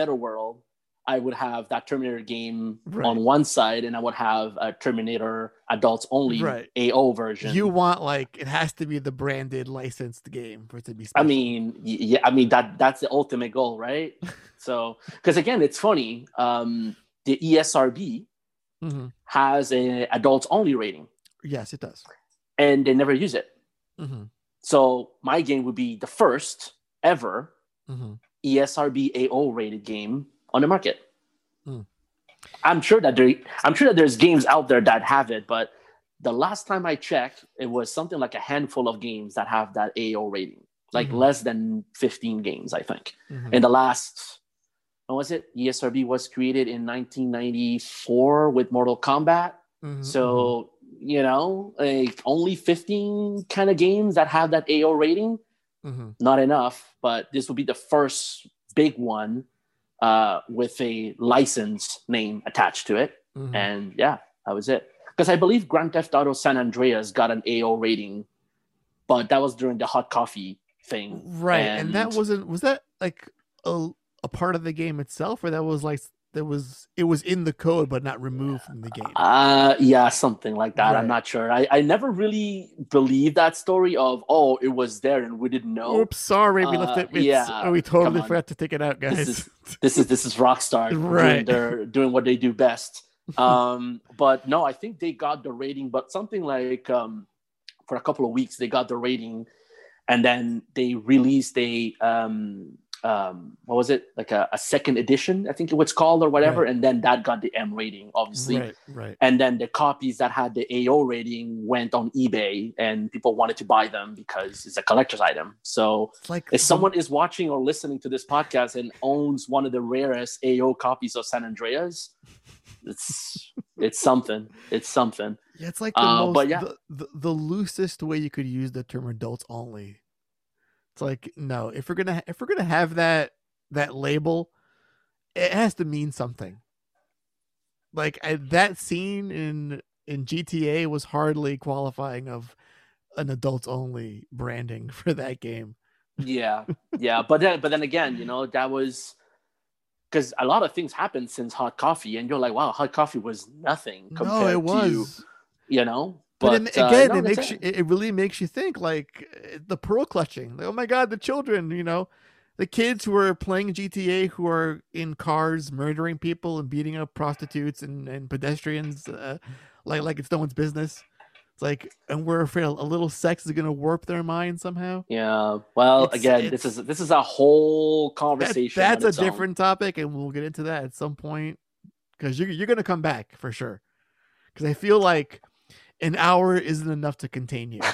I would have that Terminator game on one side, and I would have a Terminator adults only AO version. You want it has to be the branded licensed game for it to be special. I mean that's the ultimate goal, right? So because again, it's funny. The ESRB has an adults only rating. Yes, it does. And they never use it. So my game would be the first ever ESRB AO rated game on the market. I'm sure that there's games out there that have it, but the last time I checked, it was something like a handful of games that have that AO rating, like less than 15 games, I think. In the last, what was it? ESRB was created in 1994 with Mortal Kombat. So only 15 kind of games that have that AO rating. Not enough, but this will be the first big one with a license name attached to it. And yeah, that was it. Because I believe Grand Theft Auto San Andreas got an AO rating, but that was during the hot coffee thing. Right. And that was that like a part of the game itself, or that was like it was in the code but not removed from the game? Yeah, something like that. I'm not sure. I never really believed that story of it was there and we didn't know. Oops, sorry, we left it. We totally forgot to take it out, guys. This is Rockstar doing what they do best. But no, I think they got the rating, but something like for a couple of weeks they got the rating, and then they released a what was it, like a second edition, I think it was called, or whatever, Right. and then that got the M rating, obviously. Right. And then the copies that had the AO rating went on eBay, and people wanted to buy them because it's a collector's item. So It's like if someone is watching or listening to this podcast and owns one of the rarest AO copies of San Andreas, it's something. It's something. Yeah, it's like the most but yeah, the loosest way you could use the term adults only. It's like, no, if we're gonna have that label, it has to mean something. Like that scene in GTA was hardly qualifying of an adults only branding for that game. yeah. But then again, that was because a lot of things happened since Hot Coffee, and you're like, wow, Hot Coffee was nothing No, it compared was. to. But again, no, it really makes you think, like the pearl clutching. Like, oh my god, the children, the kids who are playing GTA who are in cars murdering people and beating up prostitutes and pedestrians, like it's no one's business. It's like, and we're afraid a little sex is gonna warp their mind somehow. Yeah. Well, again, It's this is a whole conversation. that's a its own. different topic, and we'll get into that at some point because you're gonna come back for sure. Because I feel like an hour isn't enough to contain you.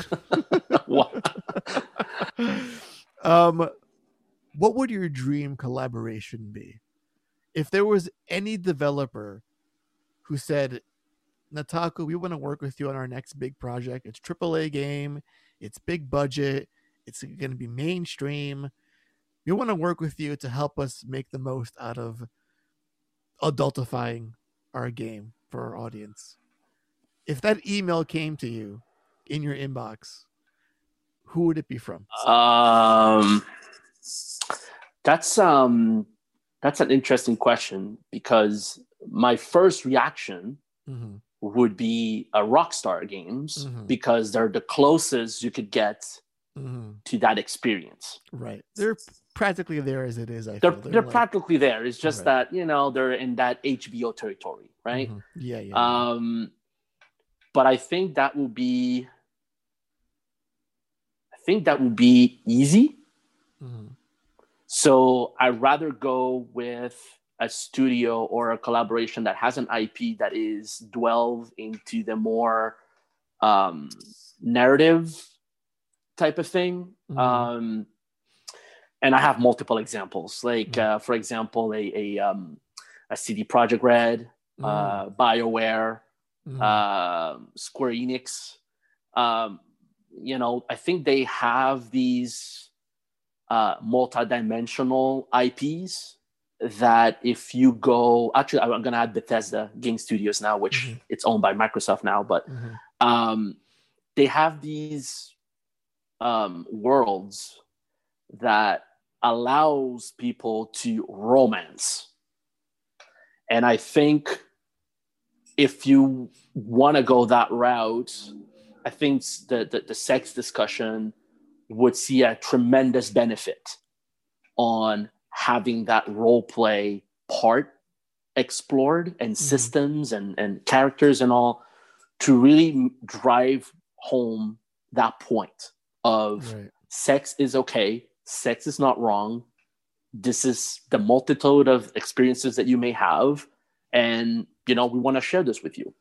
What would your dream collaboration be? If there was any developer who said, Nataku, we want to work with you on our next big project. It's AAA game. It's big budget. It's going to be mainstream. We want to work with you to help us make the most out of adultifying our game for our audience. If that email came to you in your inbox, who would it be from? That's an interesting question, because my first reaction would be Rockstar Games, because they're the closest you could get to that experience. Right. They're practically there as it is. They're like, practically there. It's just that, they're in that HBO territory, right? Yeah. But I think that will be easy. So I'd rather go with a studio or a collaboration that has an IP that is delve into the more narrative type of thing. And I have multiple examples, like for example, a CD Projekt Red, BioWare, Square Enix. I think they have these multi-dimensional IPs that if you go, actually, I'm going to add Bethesda Game Studios now, which it's owned by Microsoft now, but they have these worlds that allows people to romance. And I think if you want to go that route, I think the sex discussion would see a tremendous benefit on having that role play part explored, and systems and characters and all, to really drive home that point of sex is okay, sex is not wrong, this is the multitude of experiences that you may have, and we want to share this with you.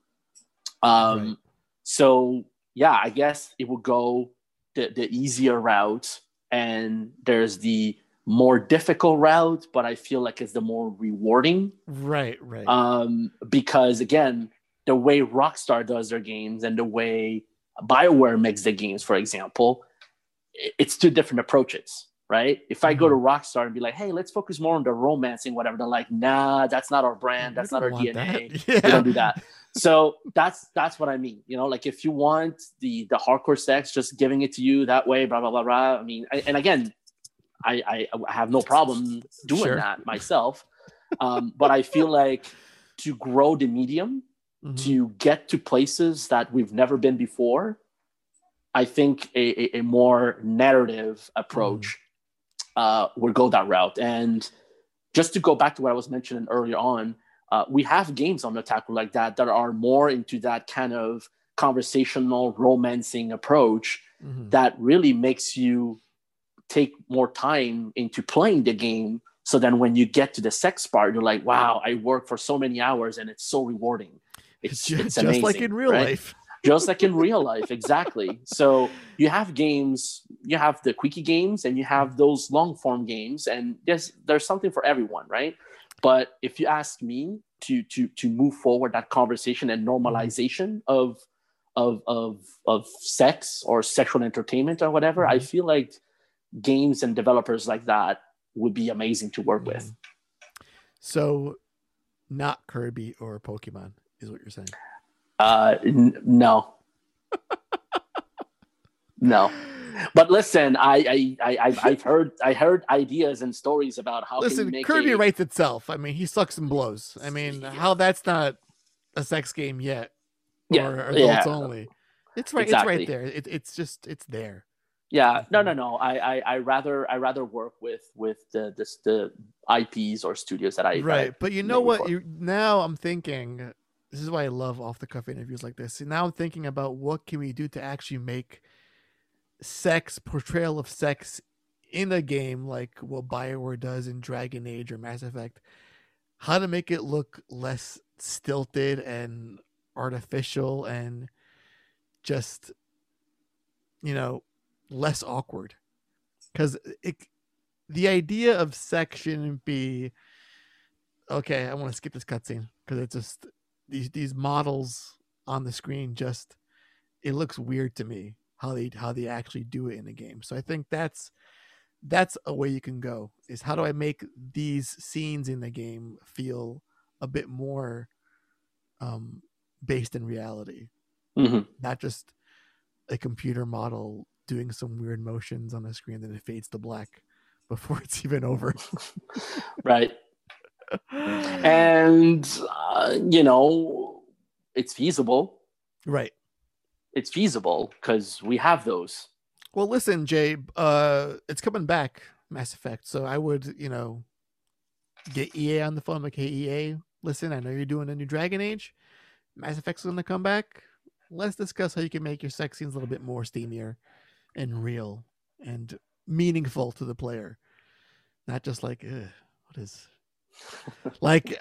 So yeah, I guess it would go the easier route, and there's the more difficult route, but I feel like it's the more rewarding. Right. Because again, the way Rockstar does their games and the way BioWare makes the games, for example, it's two different approaches, right? If I go to Rockstar and be like, hey, let's focus more on the romancing, whatever, they're like, nah, that's not our brand, that's not our DNA. We don't do that. So that's what I mean. Like if you want the hardcore sex, just giving it to you that way, blah, blah, blah, blah. I mean, and again, I have no problem doing that myself. But I feel like to grow the medium, to get to places that we've never been before, I think a more narrative approach would go that route. And just to go back to what I was mentioning earlier on, we have games on Nataku like that are more into that kind of conversational romancing approach that really makes you take more time into playing the game. So then when you get to the sex part, you're like, wow, I worked for so many hours and it's so rewarding. It's just amazing, like in real right? life. Just like in real life, exactly. So you have games, you have the quickie games, and you have those long form games, and there's something for everyone, right? But if you ask me to move forward that conversation and normalization of sex or sexual entertainment or whatever, I feel like games and developers like that would be amazing to work with. So, not Kirby or Pokemon is what you're saying. No. No. But listen, I've heard ideas and stories about how listen, can you make Kirby writes itself. I mean, he sucks and blows. I mean, how that's not a sex game yet, or adults only. It's right. Exactly. It's right there. It's there. Yeah. No. I rather work with the IPs or studios that I right. But you know what? For. Now I'm thinking. This is why I love off the cuff interviews like this. See, now I'm thinking about what can we do to actually make portrayal of sex in a game like what BioWare does in Dragon Age or Mass Effect. How to make it look less stilted and artificial and just, less awkward. Because the idea of sex shouldn't be, okay, I want to skip this cutscene because it's just these models on the screen. Just it looks weird to me how they actually do it in a game. So I think that's a way you can go, is how do I make these scenes in the game feel a bit more based in reality, not just a computer model doing some weird motions on the screen, then it fades to black before it's even over. Right. And it's feasible. Right. It's feasible because we have those. Well, listen, Jay, it's coming back, Mass Effect. So I would, get EA on the phone, like, hey, EA, listen, I know you're doing a new Dragon Age. Mass Effect's going to come back. Let's discuss how you can make your sex scenes a little bit more steamier and real and meaningful to the player. Not just like, what is... like,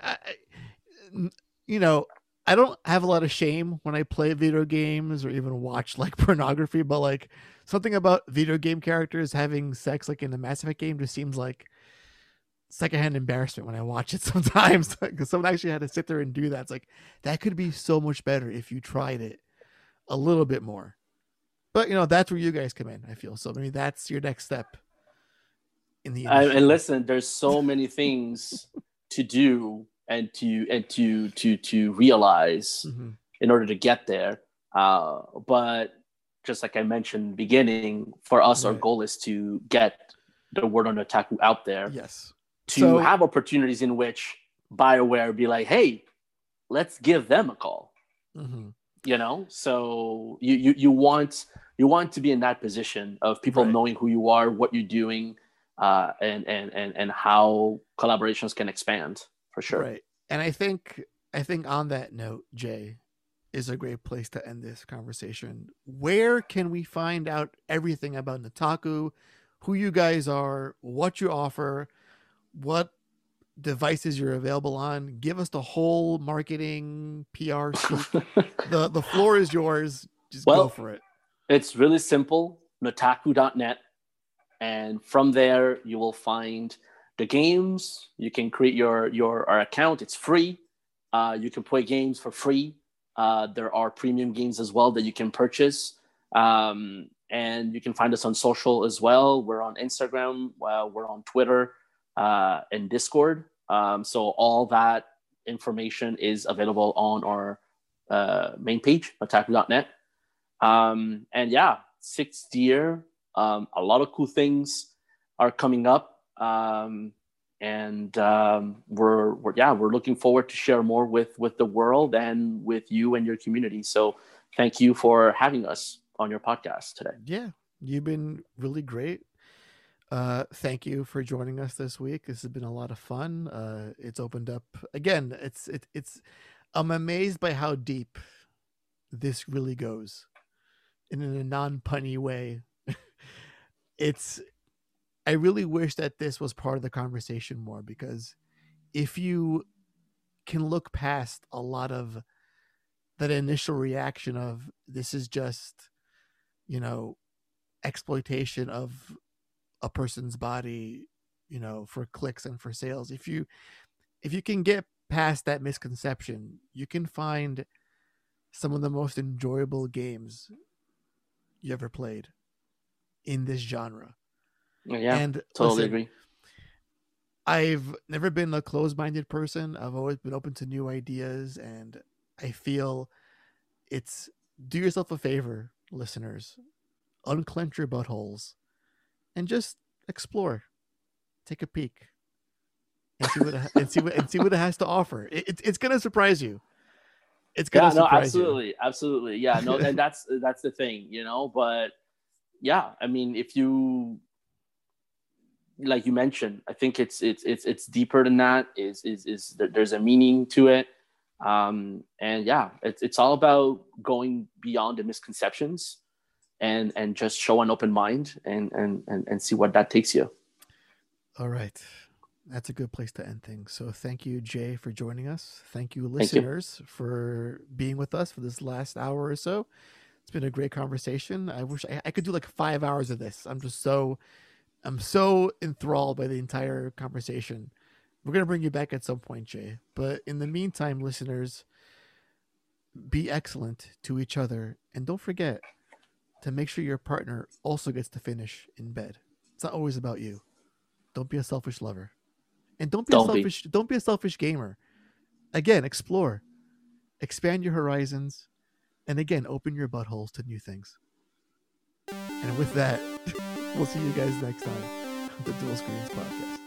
I don't have a lot of shame when I play video games or even watch like pornography, but like something about video game characters having sex like in the Mass Effect game just seems like secondhand embarrassment when I watch it sometimes, because someone actually had to sit there and do that. It's like, that could be so much better if you tried it a little bit more. But that's where you guys come in, I feel. So maybe that's your next step in the industry. And listen, there's so many things to do and to realize in order to get there. But just like I mentioned in the beginning, for us, our goal is to get the word on Otaku out there. Yes. To have opportunities in which BioWare be like, hey, let's give them a call. So you want to be in that position of people knowing who you are, what you're doing, and how collaborations can expand, for sure. Right. And I think on that note, Jay, is a great place to end this conversation. Where can we find out everything about Netaku, who you guys are, what you offer, what devices you're available on? Give us the whole marketing PR speak. The floor is yours. Just go for it. It's really simple. Netaku.net. And from there, you will find the games. You can create your account. It's free. You can play games for free. There are premium games as well that you can purchase. And you can find us on social as well. We're on Instagram. We're on Twitter and Discord. So all that information is available on our main page, Netaku.net. And yeah, 6th year. A lot of cool things are coming up, and we're looking forward to share more with the world and with you and your community. So thank you for having us on your podcast today. Yeah, you've been really great. Thank you for joining us this week. This has been a lot of fun. It's opened up again. It's I'm amazed by how deep this really goes, and in a non-punny way. It's I really wish that this was part of the conversation more, because if you can look past a lot of that initial reaction of this is just, you know, exploitation of a person's body, you know, for clicks and for sales. If you can get past that misconception, you can find some of the most enjoyable games you ever played in this genre. Yeah, And totally listen, agree. I've never been a closed-minded person. I've always been open to new ideas, and I feel it's, do yourself a favor, listeners, unclench your buttholes and just explore, take a peek, and see what see what it has to offer. It's gonna surprise you. It's gonna Yeah, no, surprise you. absolutely. Yeah, no, and that's the thing, you know. But yeah, I mean, if you, like you mentioned, I think it's deeper than that. Is there's a meaning to it, and yeah, it's all about going beyond the misconceptions and just show an open mind and see what that takes you. All right. That's a good place to end things. So thank you, Jay, for joining us. Thank you, Thank you. listeners, for being with us for this last hour or so. It's been a great conversation. I wish I could do like 5 hours of this. I'm so enthralled by the entire conversation. We're gonna bring you back at some point, Jay. But in the meantime, listeners, be excellent to each other, and don't forget to make sure your partner also gets to finish in bed. It's not always about you. Don't be a selfish lover. And Don't be. don't be a selfish gamer. Again, explore, expand your horizons, and again, open your buttholes to new things. And with that, we'll see you guys next time on the Dual Screens Podcast.